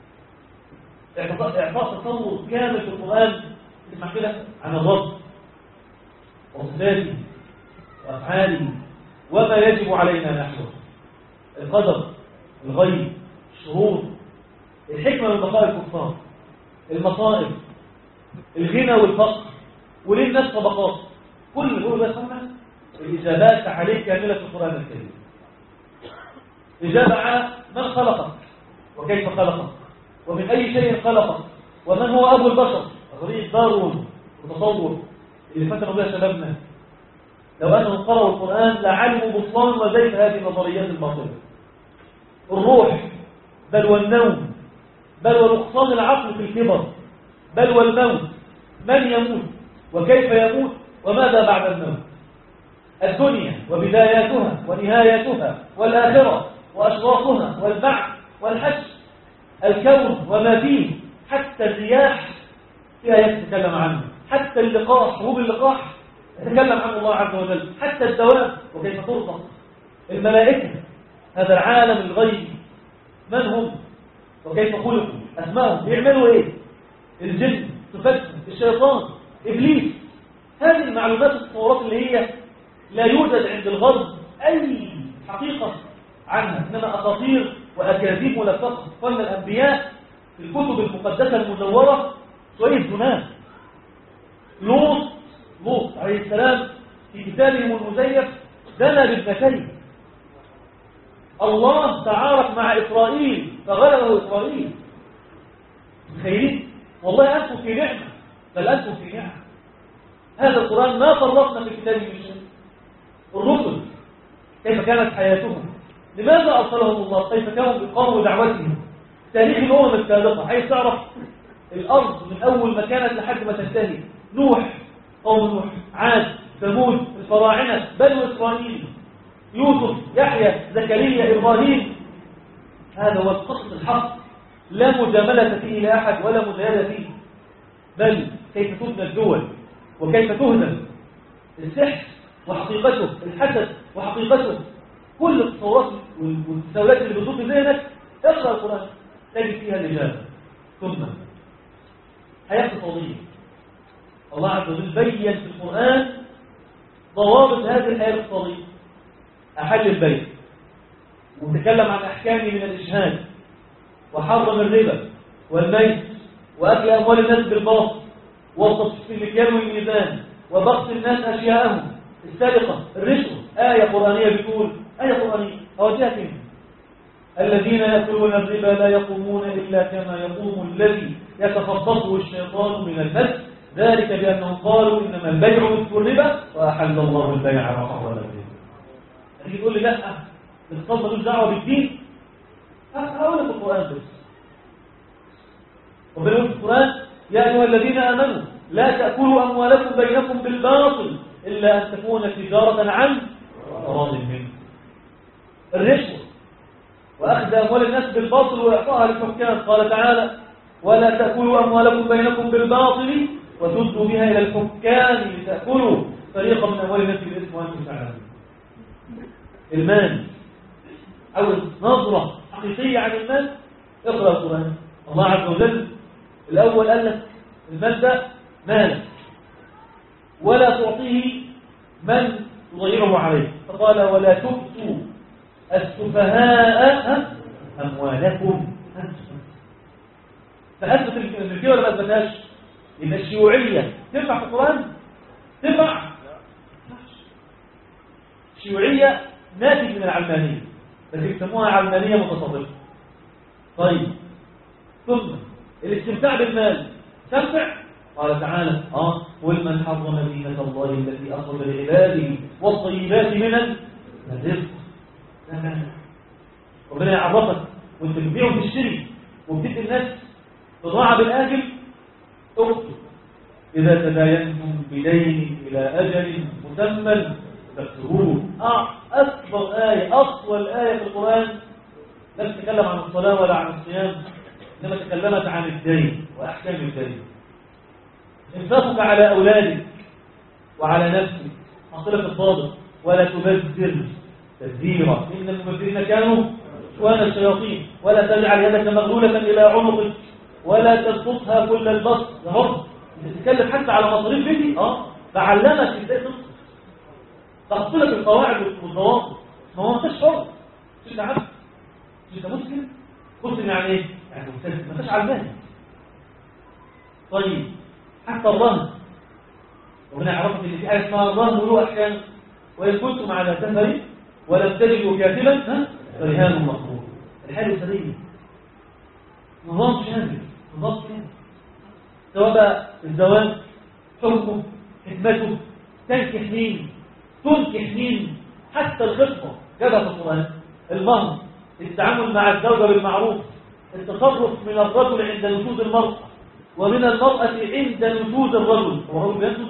إعطاء تصور كامل في القرآن تسمع كده عن الرب وصفاته وأفعاله وما يجب علينا نحوه، القدر، الغيب، الشهور، الحكمة من بقاء الكفار، المصائب، الغنى والفقر، وليه الناس طبقات. كل دول ده سمع الإجابات عليه كاملة في القرآن الكريم. إجابة على من خلقك وكيف خلقك ومن أي شيء خلقك ومن هو أبو البشر. قضية دارون وتصور اللي فتنوا بها شبابنا، لو أنهم قرأوا القرآن لعلموا بطلان وزيف هذه النظريات الباطلة. الروح، بل والنوم، بل ونقصان العقل في الكبر، بل والموت، من يموت وكيف يموت وماذا بعد الموت، الدنيا وبداياتها ونهاياتها والآخرة وأشواطها والبعث والحشر، الكون وما فيه، حتى الرياح فيها يتكلم عنه، حتى اللقاح، حبوب اللقاح يتكلم عنه الله عز وجل، حتى الدواب وكيف ترزق، الملائكة، هذا العالم الغيبي من هم وكيف خلقوا، أسمائهم، بيعملوا إيه، الجن، صفاتهم، الشيطان، إبليس. هذه المعلومات التصورات اللي هي لا يوجد عند الغرب أي حقيقة عنها، إنما أساطير وأكاذيب ملفقة. قلنا الأنبياء في الكتب المقدسة المزورة شوية زنان. لوط لوط عليه السلام في كتابهم المزيف زنى بابنتين. الله تعارك مع إسرائيل فغلبه إسرائيل. تخيلين والله أنتم في نعمة، بل أنتم في نعمة. هذا القرآن ما فرطنا في كتابه من شيء. الرسل كيف كانت حياتهم، لماذا أرسلهم الله، كيف كانوا بيقاموا دعوتهم، تاريخ الأمم السابقة، عايز تعرف الأرض من أول ما كانت لحد ما تنتهي، نوح، قوم نوح، عاد، ثمود، الفراعنة، بنو إسرائيل، يوسف، يحيى، زكريا، إبراهيم. هذا هو القصص الحق، لا مجاملة فيه لأحد ولا مزايدة فيه، بل كيف تبنى الدول وكيف تهدم، السحر وحقيقته، الحسد وحقيقته، كل التصورات والتساؤلات اللي بتدور في ذهنك اقرأ القرآن تجد فيها الإجابة. ثم حياة اقتصادية، الله عز وجل بين في القرآن ضوابط هذه الحياة الاقتصادية. أحل البيع وتكلم عن أحكامه من الإشهاد، وحرم الربا والميت وأكل أموال الناس بالباطل والتصفيف في المكيال والميزان وبخس الناس أشياءهم، السرقة، الرشوة. آية قرآنية بتقول، آية قرآنية أوديها فين؟ الذين يأكلون الربا لا يقومون إلا كما يقوم الذي يتخبطه الشيطان من المس، ذلك بأنهم قالوا إنما البيع مثل الربا وأحل الله البيع وحرم الربا. هتيجي تقول لي لا الاقتصاد ملوش دعوة بالدين، هقول لك القرآن بس. ربنا يقول في القرآن يا أيها الذين آمنوا لا تأكلوا أموالكم بينكم بالباطل إلا أن تكون تجارة عن تراض منكم. الرشوة وأخذ أموال الناس بالباطل وإعطائها للحكام، قال تعالى ولا تأكلوا أموالكم بينكم بالباطل وتدوا بها إلى الحكام لتأكلوا فريقا من أموال الناس بالإثم وأنتم تعلمون. المال أو نظرة حقيقية عن المال، اقرأ القرآن. الله عز وجل الأول قال لك المال ده مالك ولا تعطيه من تضيعه عليه، فقال ولا تؤتوا السفهاء أموالكم. فأثبت الملكية ولا ما أثبتهاش؟ إن الشيوعية تنفع في القرآن؟ تنفع؟ الشيوعية ناتج من العلمانية، بس يسموها علمانية متصرفة. طيب ثم الاستمتاع بالمال تنفع؟ قال تعالى اه قل من حرم زينة الله التي أخرج لعباده والطيبات من الرزق. ربنا يعرفك وانت بتبيع وتشتري وبتدي الناس بضاعة بالآجل، اكتب إذا تداينتم بدين إلى أجل مسمى تكتبوه. اه أكبر آية أطول آية في القرآن لا تتكلم عن الصلاة ولا عن الصيام، إنما تكلمت عن الدين وأحكام الدين. انفقك على أولادك وعلى نفسك أصلك الصادق ولا تبذر تبذيرا إن المبذرين كانوا إخوان الشياطين ولا تجعل يدك مغلولة إلى عنقك ولا تبسطها كل البسط. يا رب تتكلم حتى على مصاريف بيتي، اه بعلمك ازاي تصرف، تحط لك القواعد والضوابط. ما هو ما انتش حر، مش انت عبد، مش انت مسلم. مسلم يعني ايه؟ يعني مستسلم، ما انتش علمان. طيب حتى الرهن ربنا يعرفك ان في آية اسمها الرهن وله احكام. وإن كنتم على سفر ولم تجدوا كاتبا فرهان مقبول. الحالة الأسرية نظام شامل، نظام كامل، سواء بقى الزواج حكمه حكمته تنكح مين تنكح مين، حتى الخطبة جابها في القرآن، المهر، التعامل مع الزوجة بالمعروف، التصرف من الرجل عند نشوز المرأة ومن المرأة عند نشوز الرجل. هو الرجل ينشز؟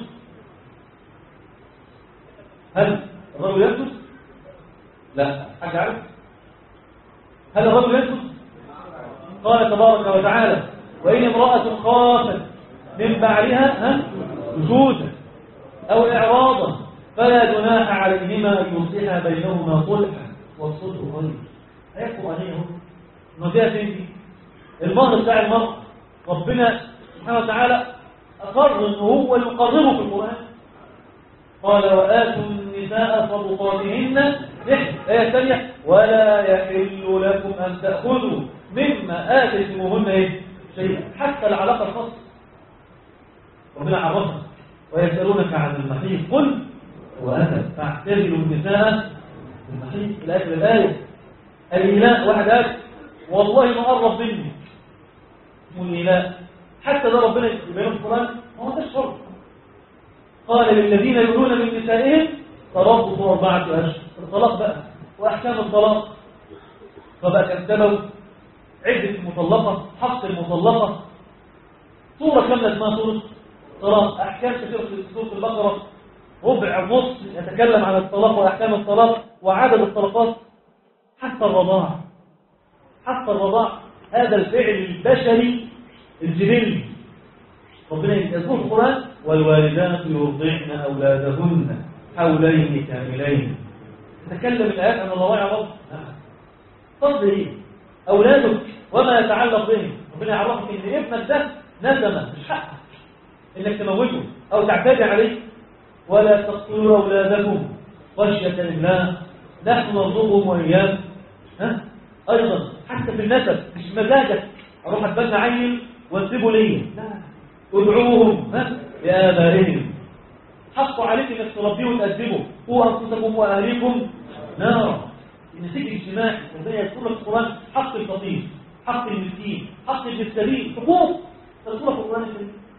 هل الرجل ينشز؟ لا، حاجة عارف؟ هل الرجل ينشز؟ قال تبارك وتعالى وإن امرأة خافت من بعلها نشوزا أو إعراضا فلا جناح عليهما أن يصلحا بينهما صلحا والصلح خير. آيات قرآنية نوديها فين دي؟ المهر بتاع المرأة ربنا سبحانه وتعالى أقر أنه هو يقرره في القرآن. قال وآتوا النساء صدقاتهن نحن. آية ثانية ولا يحل لكم أن تأخذوا مما آتيتموهن إيه؟ شيئا، حتى العلاقة الخاصة ربنا عرفها. ويسألونك عن المحيط قل وأذى فاعتزلوا النساء المحيط إلى آخر الآية. الإيلاء واحد قال والله ما قرب مني اسمه الإيلاء، حتى ده ربنا يبينه في القرآن ما هو ده الشرط. قال للذين يؤلون من نسائهم تربصوا أربعة أشهر. الطلاق بقى وأحكام الطلاق، فبقى كذبوا عدة المطلقة، حق المطلقة، سورة كاملة اسمها سورة طلاق، أحكام كثيرة في سورة البقرة، ربع نص يتكلم عن الطلاق وأحكام الطلاق وعدد الطلقات. حتى الرضاع، حتى الرضاع هذا الفعل البشري الجبلي ربنا يذكره في القرآن والوالدات يرضعن أولادهن حولين كاملين. تتكلم الآيات عن الرضاع يا رب فضل إيه؟ أولادك وما يتعلق بهم. ربنا يعرفك إن ابنك ده ندمة مش حقك إنك تموته أو تعتدي عليه. ولا تقتلوا أولادكم خشية الله نحن نرزقهم وإياكم. ها أيضا حتى في النسب مش مزاجك أروح أتبنى عيل وانسبه ليه، لا ادعوهم لآبائهم. حقوا عليك إنك تربيه وتأدبه. قوا أنفسكم وأهليكم نارا. النسيج الاجتماعي ربنا يذكر لك في القرآن حق الفقير، حق المسكين، حق ابن السبيل، حقوق تذكرها في القرآن الكريم.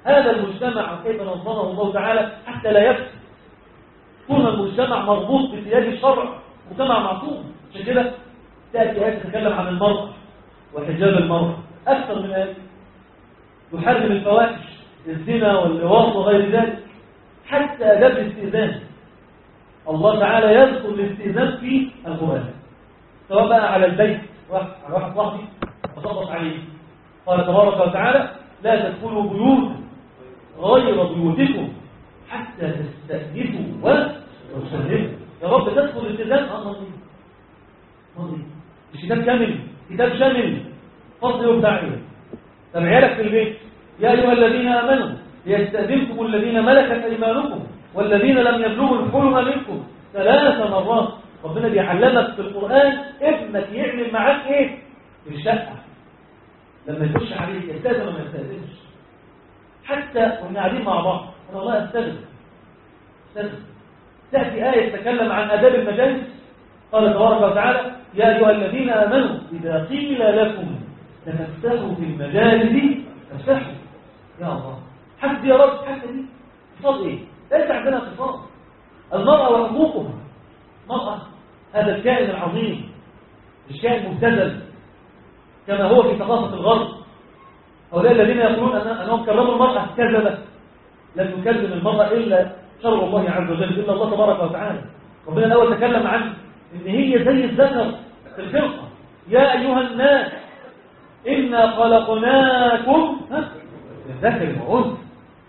هذا المجتمع كيف نظمه الله تعالى حتى لا يفسد. طول المجتمع مربوط بسياج الشرع مجتمع معصوم. عشان كده تأتي آية تتكلم عن المرأة وحجاب المرأة أكثر من آية يحرم الفواحش الزنا واللواط وغير ذلك، حتى أداب الاستئذان الله تعالى يذكر الاستئذان في القرآن، سواء بقى على البيت واحد على واحد صاحبي وصدق عليه قال تبارك وتعالى لا تدخلوا بيوت غير بيوتكم حتى تستأنسوا وتسلموا. يا رب تدخل الاستئذان أمر نظيف مش كتاب كامل، كتاب شامل فصل وتعليل. طب عيالك في البيت يا أيها الذين آمنوا ليستأذنكم الذين ملكت أيمانكم والذين لم يبلغوا الحلم منكم ثلاث مرات. ربنا بيعلمك في القرآن ابنك يعمل معاك ايه في الشقة لما يخش عليك يستأذن وما يستأذنش، حتى واحنا قاعدين مع بعض انا والله استأذن استأذن. تأتي آية تتكلم عن آداب المجالس قال تبارك وتعالى يا أيها الذين آمنوا إذا قيل لكم تفسحوا في المجالس فافسحوا. يا الله حد يا رب حتى دي اقتصاد ايه؟ ليس عندنا اقتصاد. المرأة وحقوقها، المرأة هذا الكائن العظيم مش كائن مبتذل كما هو في ثقافة الغرب. هؤلاء الذين يقولون أنهم كرموا المرأة كذبة. لم يكلم المرأة إلا شرع الله عز وجل إلا الله تبارك وتعالى. ربنا الأول تكلم عن إن هي زي الذكر في الخلقة. يا أيها الناس إنا خلقناكم من ذكر وأنثى.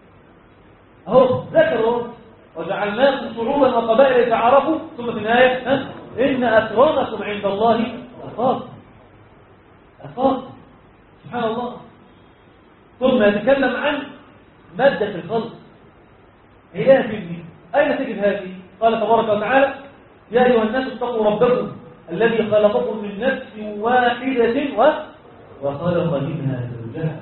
أهو ذكر وأنثى وجعلناكم شعوبا وقبائل لتعارفوا ثم في النهاية إن أكرمكم عند الله أتقاكم. أتقاكم سبحان الله. ثم يتكلم عن مادة الخلق. هي هذه أين تجد هذه؟ قال تبارك وتعالى يا أيها الناس اتقوا ربكم الذي خلقكم من نفس واحدة و... وخلق منها زوجها.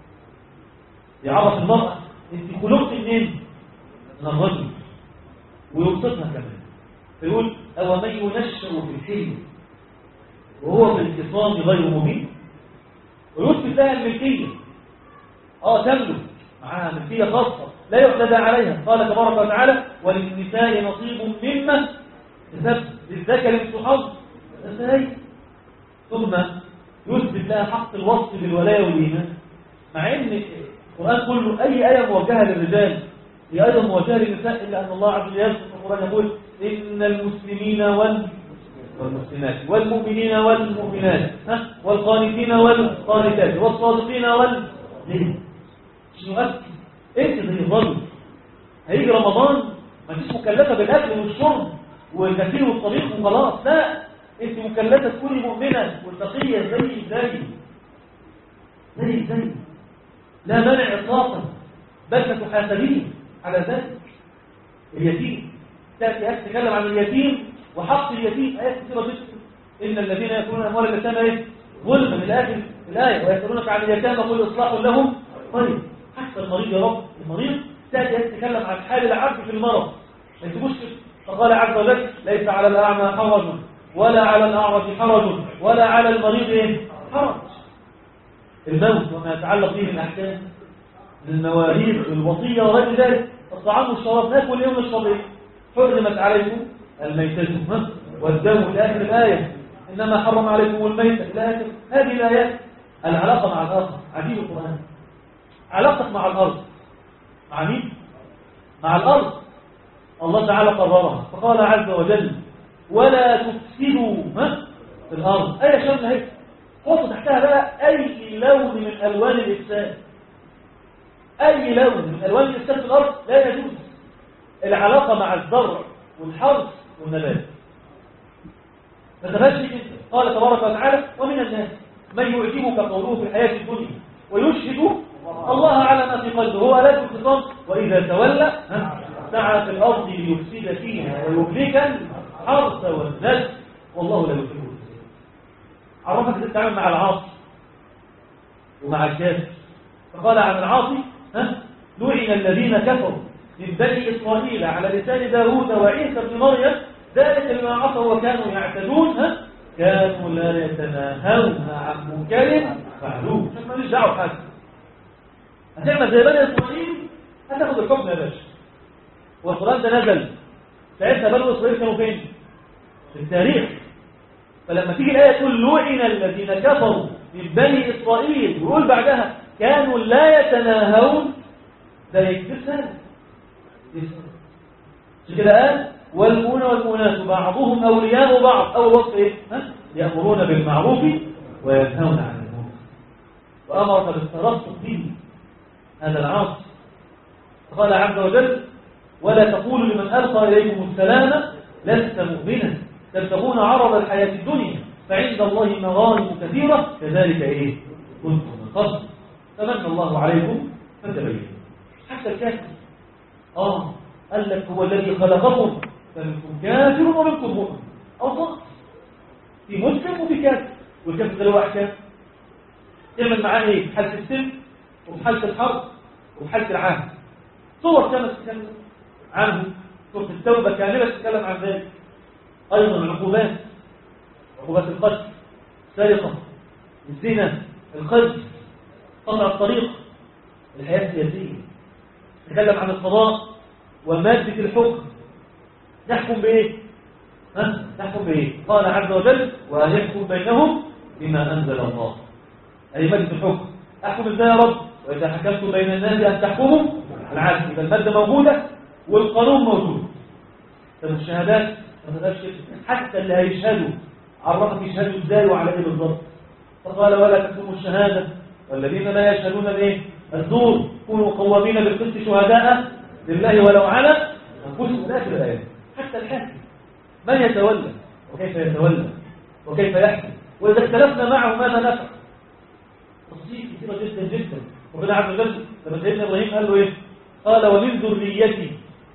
يعرف المرأة انت خلقت منين؟ من الرجل ويوصفها كمان فيقول أو من ينشأ في الحلم وهو في الخصام غير مبين، ويثبت لها الملكية. اه تملك معها ملكية خاصة لا يعتدى عليها. قال تبارك وتعالى وللنساء نصيب مما كسبن للذكر مثل حظ الأنثيين. ثم يثبت لها حق الوصف بالولاية والإيمان، مع ان القرآن كله أي آية موجهة للرجال هي آية موجهة للنساء، إلا أن الله عز وجل في القرآن يقول إن المسلمين والمسلمات والمؤمنين والمؤمنات والقانتين والقانتات والصادقين والمؤمنين. شنو أكد أنت زي الرجل هيجي رمضان ما فيش مكلفة بالأكل والشرب والغسيل والطبيخ وخلاص، لا أنت مكلفة تكوني مؤمنة وتقية زي زي زي زي لا منع إطلاقا، بل تحاسبين على ذلك. اليتيم تأتي آيات تتكلم عن اليتيم وحق اليتيم، آيات كثيرة جدا. إن الذين يأكلون أموال اليتامى ظلما الآية الآية ويسألونك عن اليتامى قل إصلاح لهم طيب. حتى المريض يا رب المريض تأتي آيات تتكلم عن حال العبد في المرض ما يسيبوش. فقال عز وجل ليس على الأعمى حرج ولا على الأعرج حرج ولا على المريض إيه؟ حرج. الموت وما يتعلق به من أحكام المواريث والوصية وغير ذلك. الطعام والشراب ناكل يوم الشراب حرمت عليكم الميتة والدم إلى آخر الآية إنما حرم عليكم الميتة إلى آخر هذه الآيات. العلاقة مع الآخر عجيب القرآن. علاقتك مع الأرض مع مين؟ مع الأرض. الله تعالى قررها فقال عز وجل ولا تفسدوا في الأرض. أي شمل هيك حط تحتها بقى أي لون من ألوان الإفساد. أي لون من ألوان الإفساد في الأرض لا يجوز. العلاقة مع الزرع والحرث والنبات فتفشي جدا. قال تبارك وتعالى ومن الناس من يعجبك قوله في الحياة الدنيا ويشهد الله على ما في قلبه هو لا الخصام وإذا تولى سعى في الأرض ليفسد فيها ويهلك الحرث والنسل والله لا يحب الفساد. عرفك تتعامل مع العاصي ومع الكافر. فقال عن العاصي ها لعن الذين كفروا من بني إسرائيل على لسان داود وعيسى بن مريم ذلك لما عصوا وكانوا يعتدون ها كانوا لا يتناهون عن منكر فعلوه. مش ماليش دعوه بحاجه. هتعمل زي بني إسرائيل هتاخد الحكم يا باشا. والقرآن ده نزل ساعتها بني إسرائيل كانوا فين؟ في التاريخ. فلما تيجي الآية تقول لعن الذين كفروا من بني إسرائيل ويقول بعدها كانوا لا يتناهون، ده يكتسل عشان كده قال والمؤمنون والمؤمنات بعضهم أولياء بعض. أول وصف إيه؟ يأمرون بالمعروف وينهون عن المنكر وأمر بالترصد به هذا العاصي. قال عز وجل ولا تقولوا لمن ألقى إليكم السلام لست مؤمنا تبتغون عرض الحياة الدنيا فعند الله مغانم كثيرة كذلك إيه كنتم من قبل فمن الله عليكم فتبينوا. حتى الكافر آه قال لك هو الذي خلقكم فمنكم كافر ومنكم مؤمن أو ضغط في مسلم وفي كافر. والكافر ده له أحكام تعمل معاه إيه؟ في حالة السن وفي حالة الحرب وفي حالة العهد. صور كما تتكلم عنه سورة التوبة كاملة تتكلم عن ذلك. أيضا العقوبات عقوبات القتل السرقة الزنا القذف قطع الطريق الحياة السياسية. تتكلم عن القضاء ومادة الحكم نحكم بإيه؟ ها؟ نحكم بإيه؟ قال عز وجل وأن يحكم بينهم بما أنزل الله. أي مادة الحكم أحكم إزاي يا رب؟ وإذا حكمتم بين الناس أن تحكموا العدل. إذا المادة موجودة والقانون موجود. طب الشهادات حتى اللي هيشهدوا عرفك يشهدوا ازاي وعلى ايه بالظبط. فقال ولا تكتموا الشهاده والذين لا يشهدون بايه الزور كونوا قوامين بالقسط شهداء لله ولو على انفسهم. اخر الايه. حتى الحاكم من يتولى وكيف يتولى وكيف يحكم واذا اختلفنا معه ماذا نفعل. تفصيل كثيره جدا جدا. ربنا عز وجل لما سيدنا ابراهيم قال له ايه؟ قال ومن ذريتي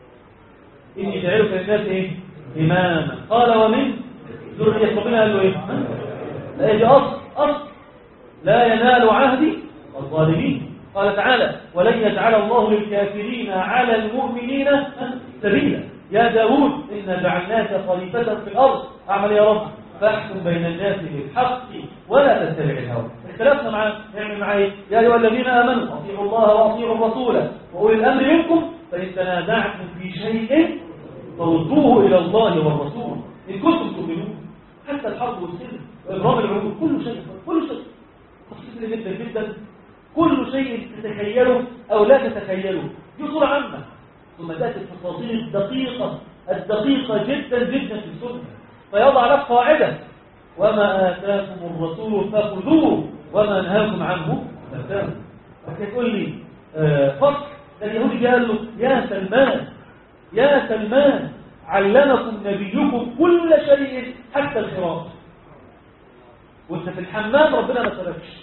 اني جعلك للناس ايه إماما. قال ومن ذرية ربنا قال له إيه؟ لا يجي أصل أصل لا ينال عهدي الظالمين. قال تعالى ولن يجعل الله للكافرين على المؤمنين سبيلا يا داود إنا جعلناك خليفة في الأرض أعمل يا رب فاحكم بين الناس بالحق ولا تتبع الهوى. اختلفنا معاه نعمل معاه إيه؟ يا أيها الذين آمنوا أطيعوا الله وأطيعوا الرسول وأولي الأمر منكم فإن تنازعتم في شيء فردوه إلى الله والرسول إن كنتم تؤمنون. حتى الحرب والسلم وإبرام العلوم كل شيء كل شيء تفصيل جدا جدا. كل شيء تتخيله أو لا تتخيله دي صورة عامة. ثم تأتي التفاصيل الدقيقة الدقيقة جدا جدا في السنة فيضع لك قاعدة وما آتاكم الرسول فخذوه وما نهاكم عنه فانتهوا. تقول لي آه فصل اليهودي قال له يا سلمان يا سلمان علمكم نبيكم كل شيء حتى الخراف وانت في الحمام ربنا ما سلكش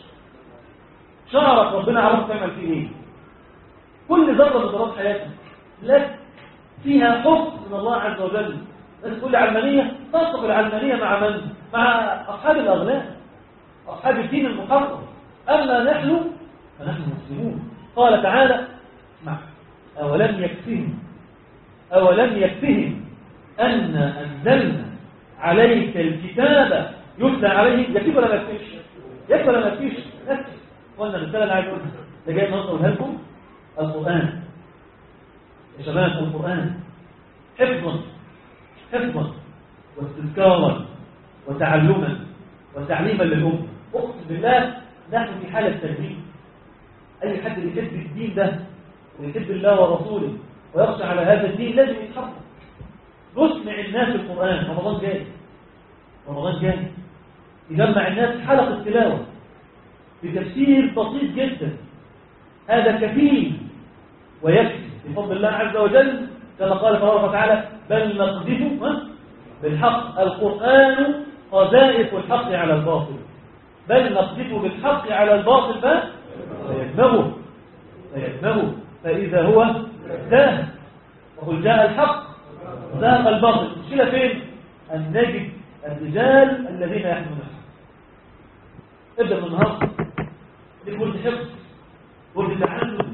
شعرك ربنا عرف تعمل فيه ايه. كل ذره من ذرات حياتك لك فيها حب من الله عز وجل. الناس تقول لي علمانيه تصف العلمانيه مع من؟ مع اصحاب الاغلال اصحاب الدين المحرم. اما نحن فنحن مسلمون. قال تعالى اسمع اولم يكفهم أولم يكفهم أن أنزلنا عليك الكتاب يتلى عليه. يكفي ولا ما يكفيش؟ يكفي ولا ما يكفيش؟ يكفي. قلنا الرسالة اللي عايز أقولها ده جاي نقولها لكم القرآن يا شباب. القرآن حفظا حفظا واستذكارا وتعلما وتعليما للأمة. أقسم بالله نحن في حالة تدريب. أي حد اللي يحب الدين ده ويحب الله ورسوله ويخشى على هذا الدين لازم يتحرك. نسمع الناس القرآن. رمضان جاي رمضان جاي يجمع الناس حلقة تلاوة بتفسير بسيط جدا. هذا كفيل ويكفي بفضل الله عز وجل كما قال تبارك وتعالى بل نقذف بالحق. القرآن قذائف الحق على الباطل بل نقذف بالحق على الباطل فيدمغه فيدمغه فإذا هو زاهد. وقل جاء الحق زاهق الباطل. المشكلة فين؟ أن نجد الرجال الذين يحملون الحق. ابدأ من النهارده دي ورد حفظ ورد تعلم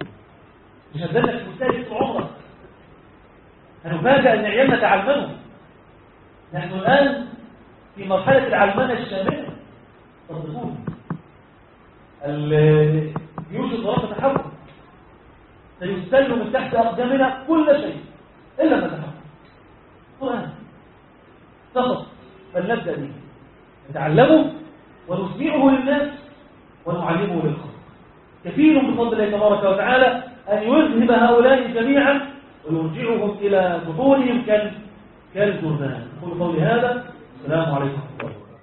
مش هتدلك مستهلك في عمرك. هنفاجأ أن عيالنا تعلموا. نحن الآن في مرحلة العلمنة الشاملة. تصدقون الجيوش الضرورة تتحول سيستل من تحت أقدامنا كل شيء إلا ما تحقق القرآن فقط، فلنبدأ به نتعلمه ونسمعه للناس ونعلمه للخلق. كفيل بفضل الله تبارك وتعالى أن يذهب هؤلاء جميعا ويرجعهم إلى ظهورهم كالجرذان. أقول قولي هذا، السلام عليكم ورحمة الله.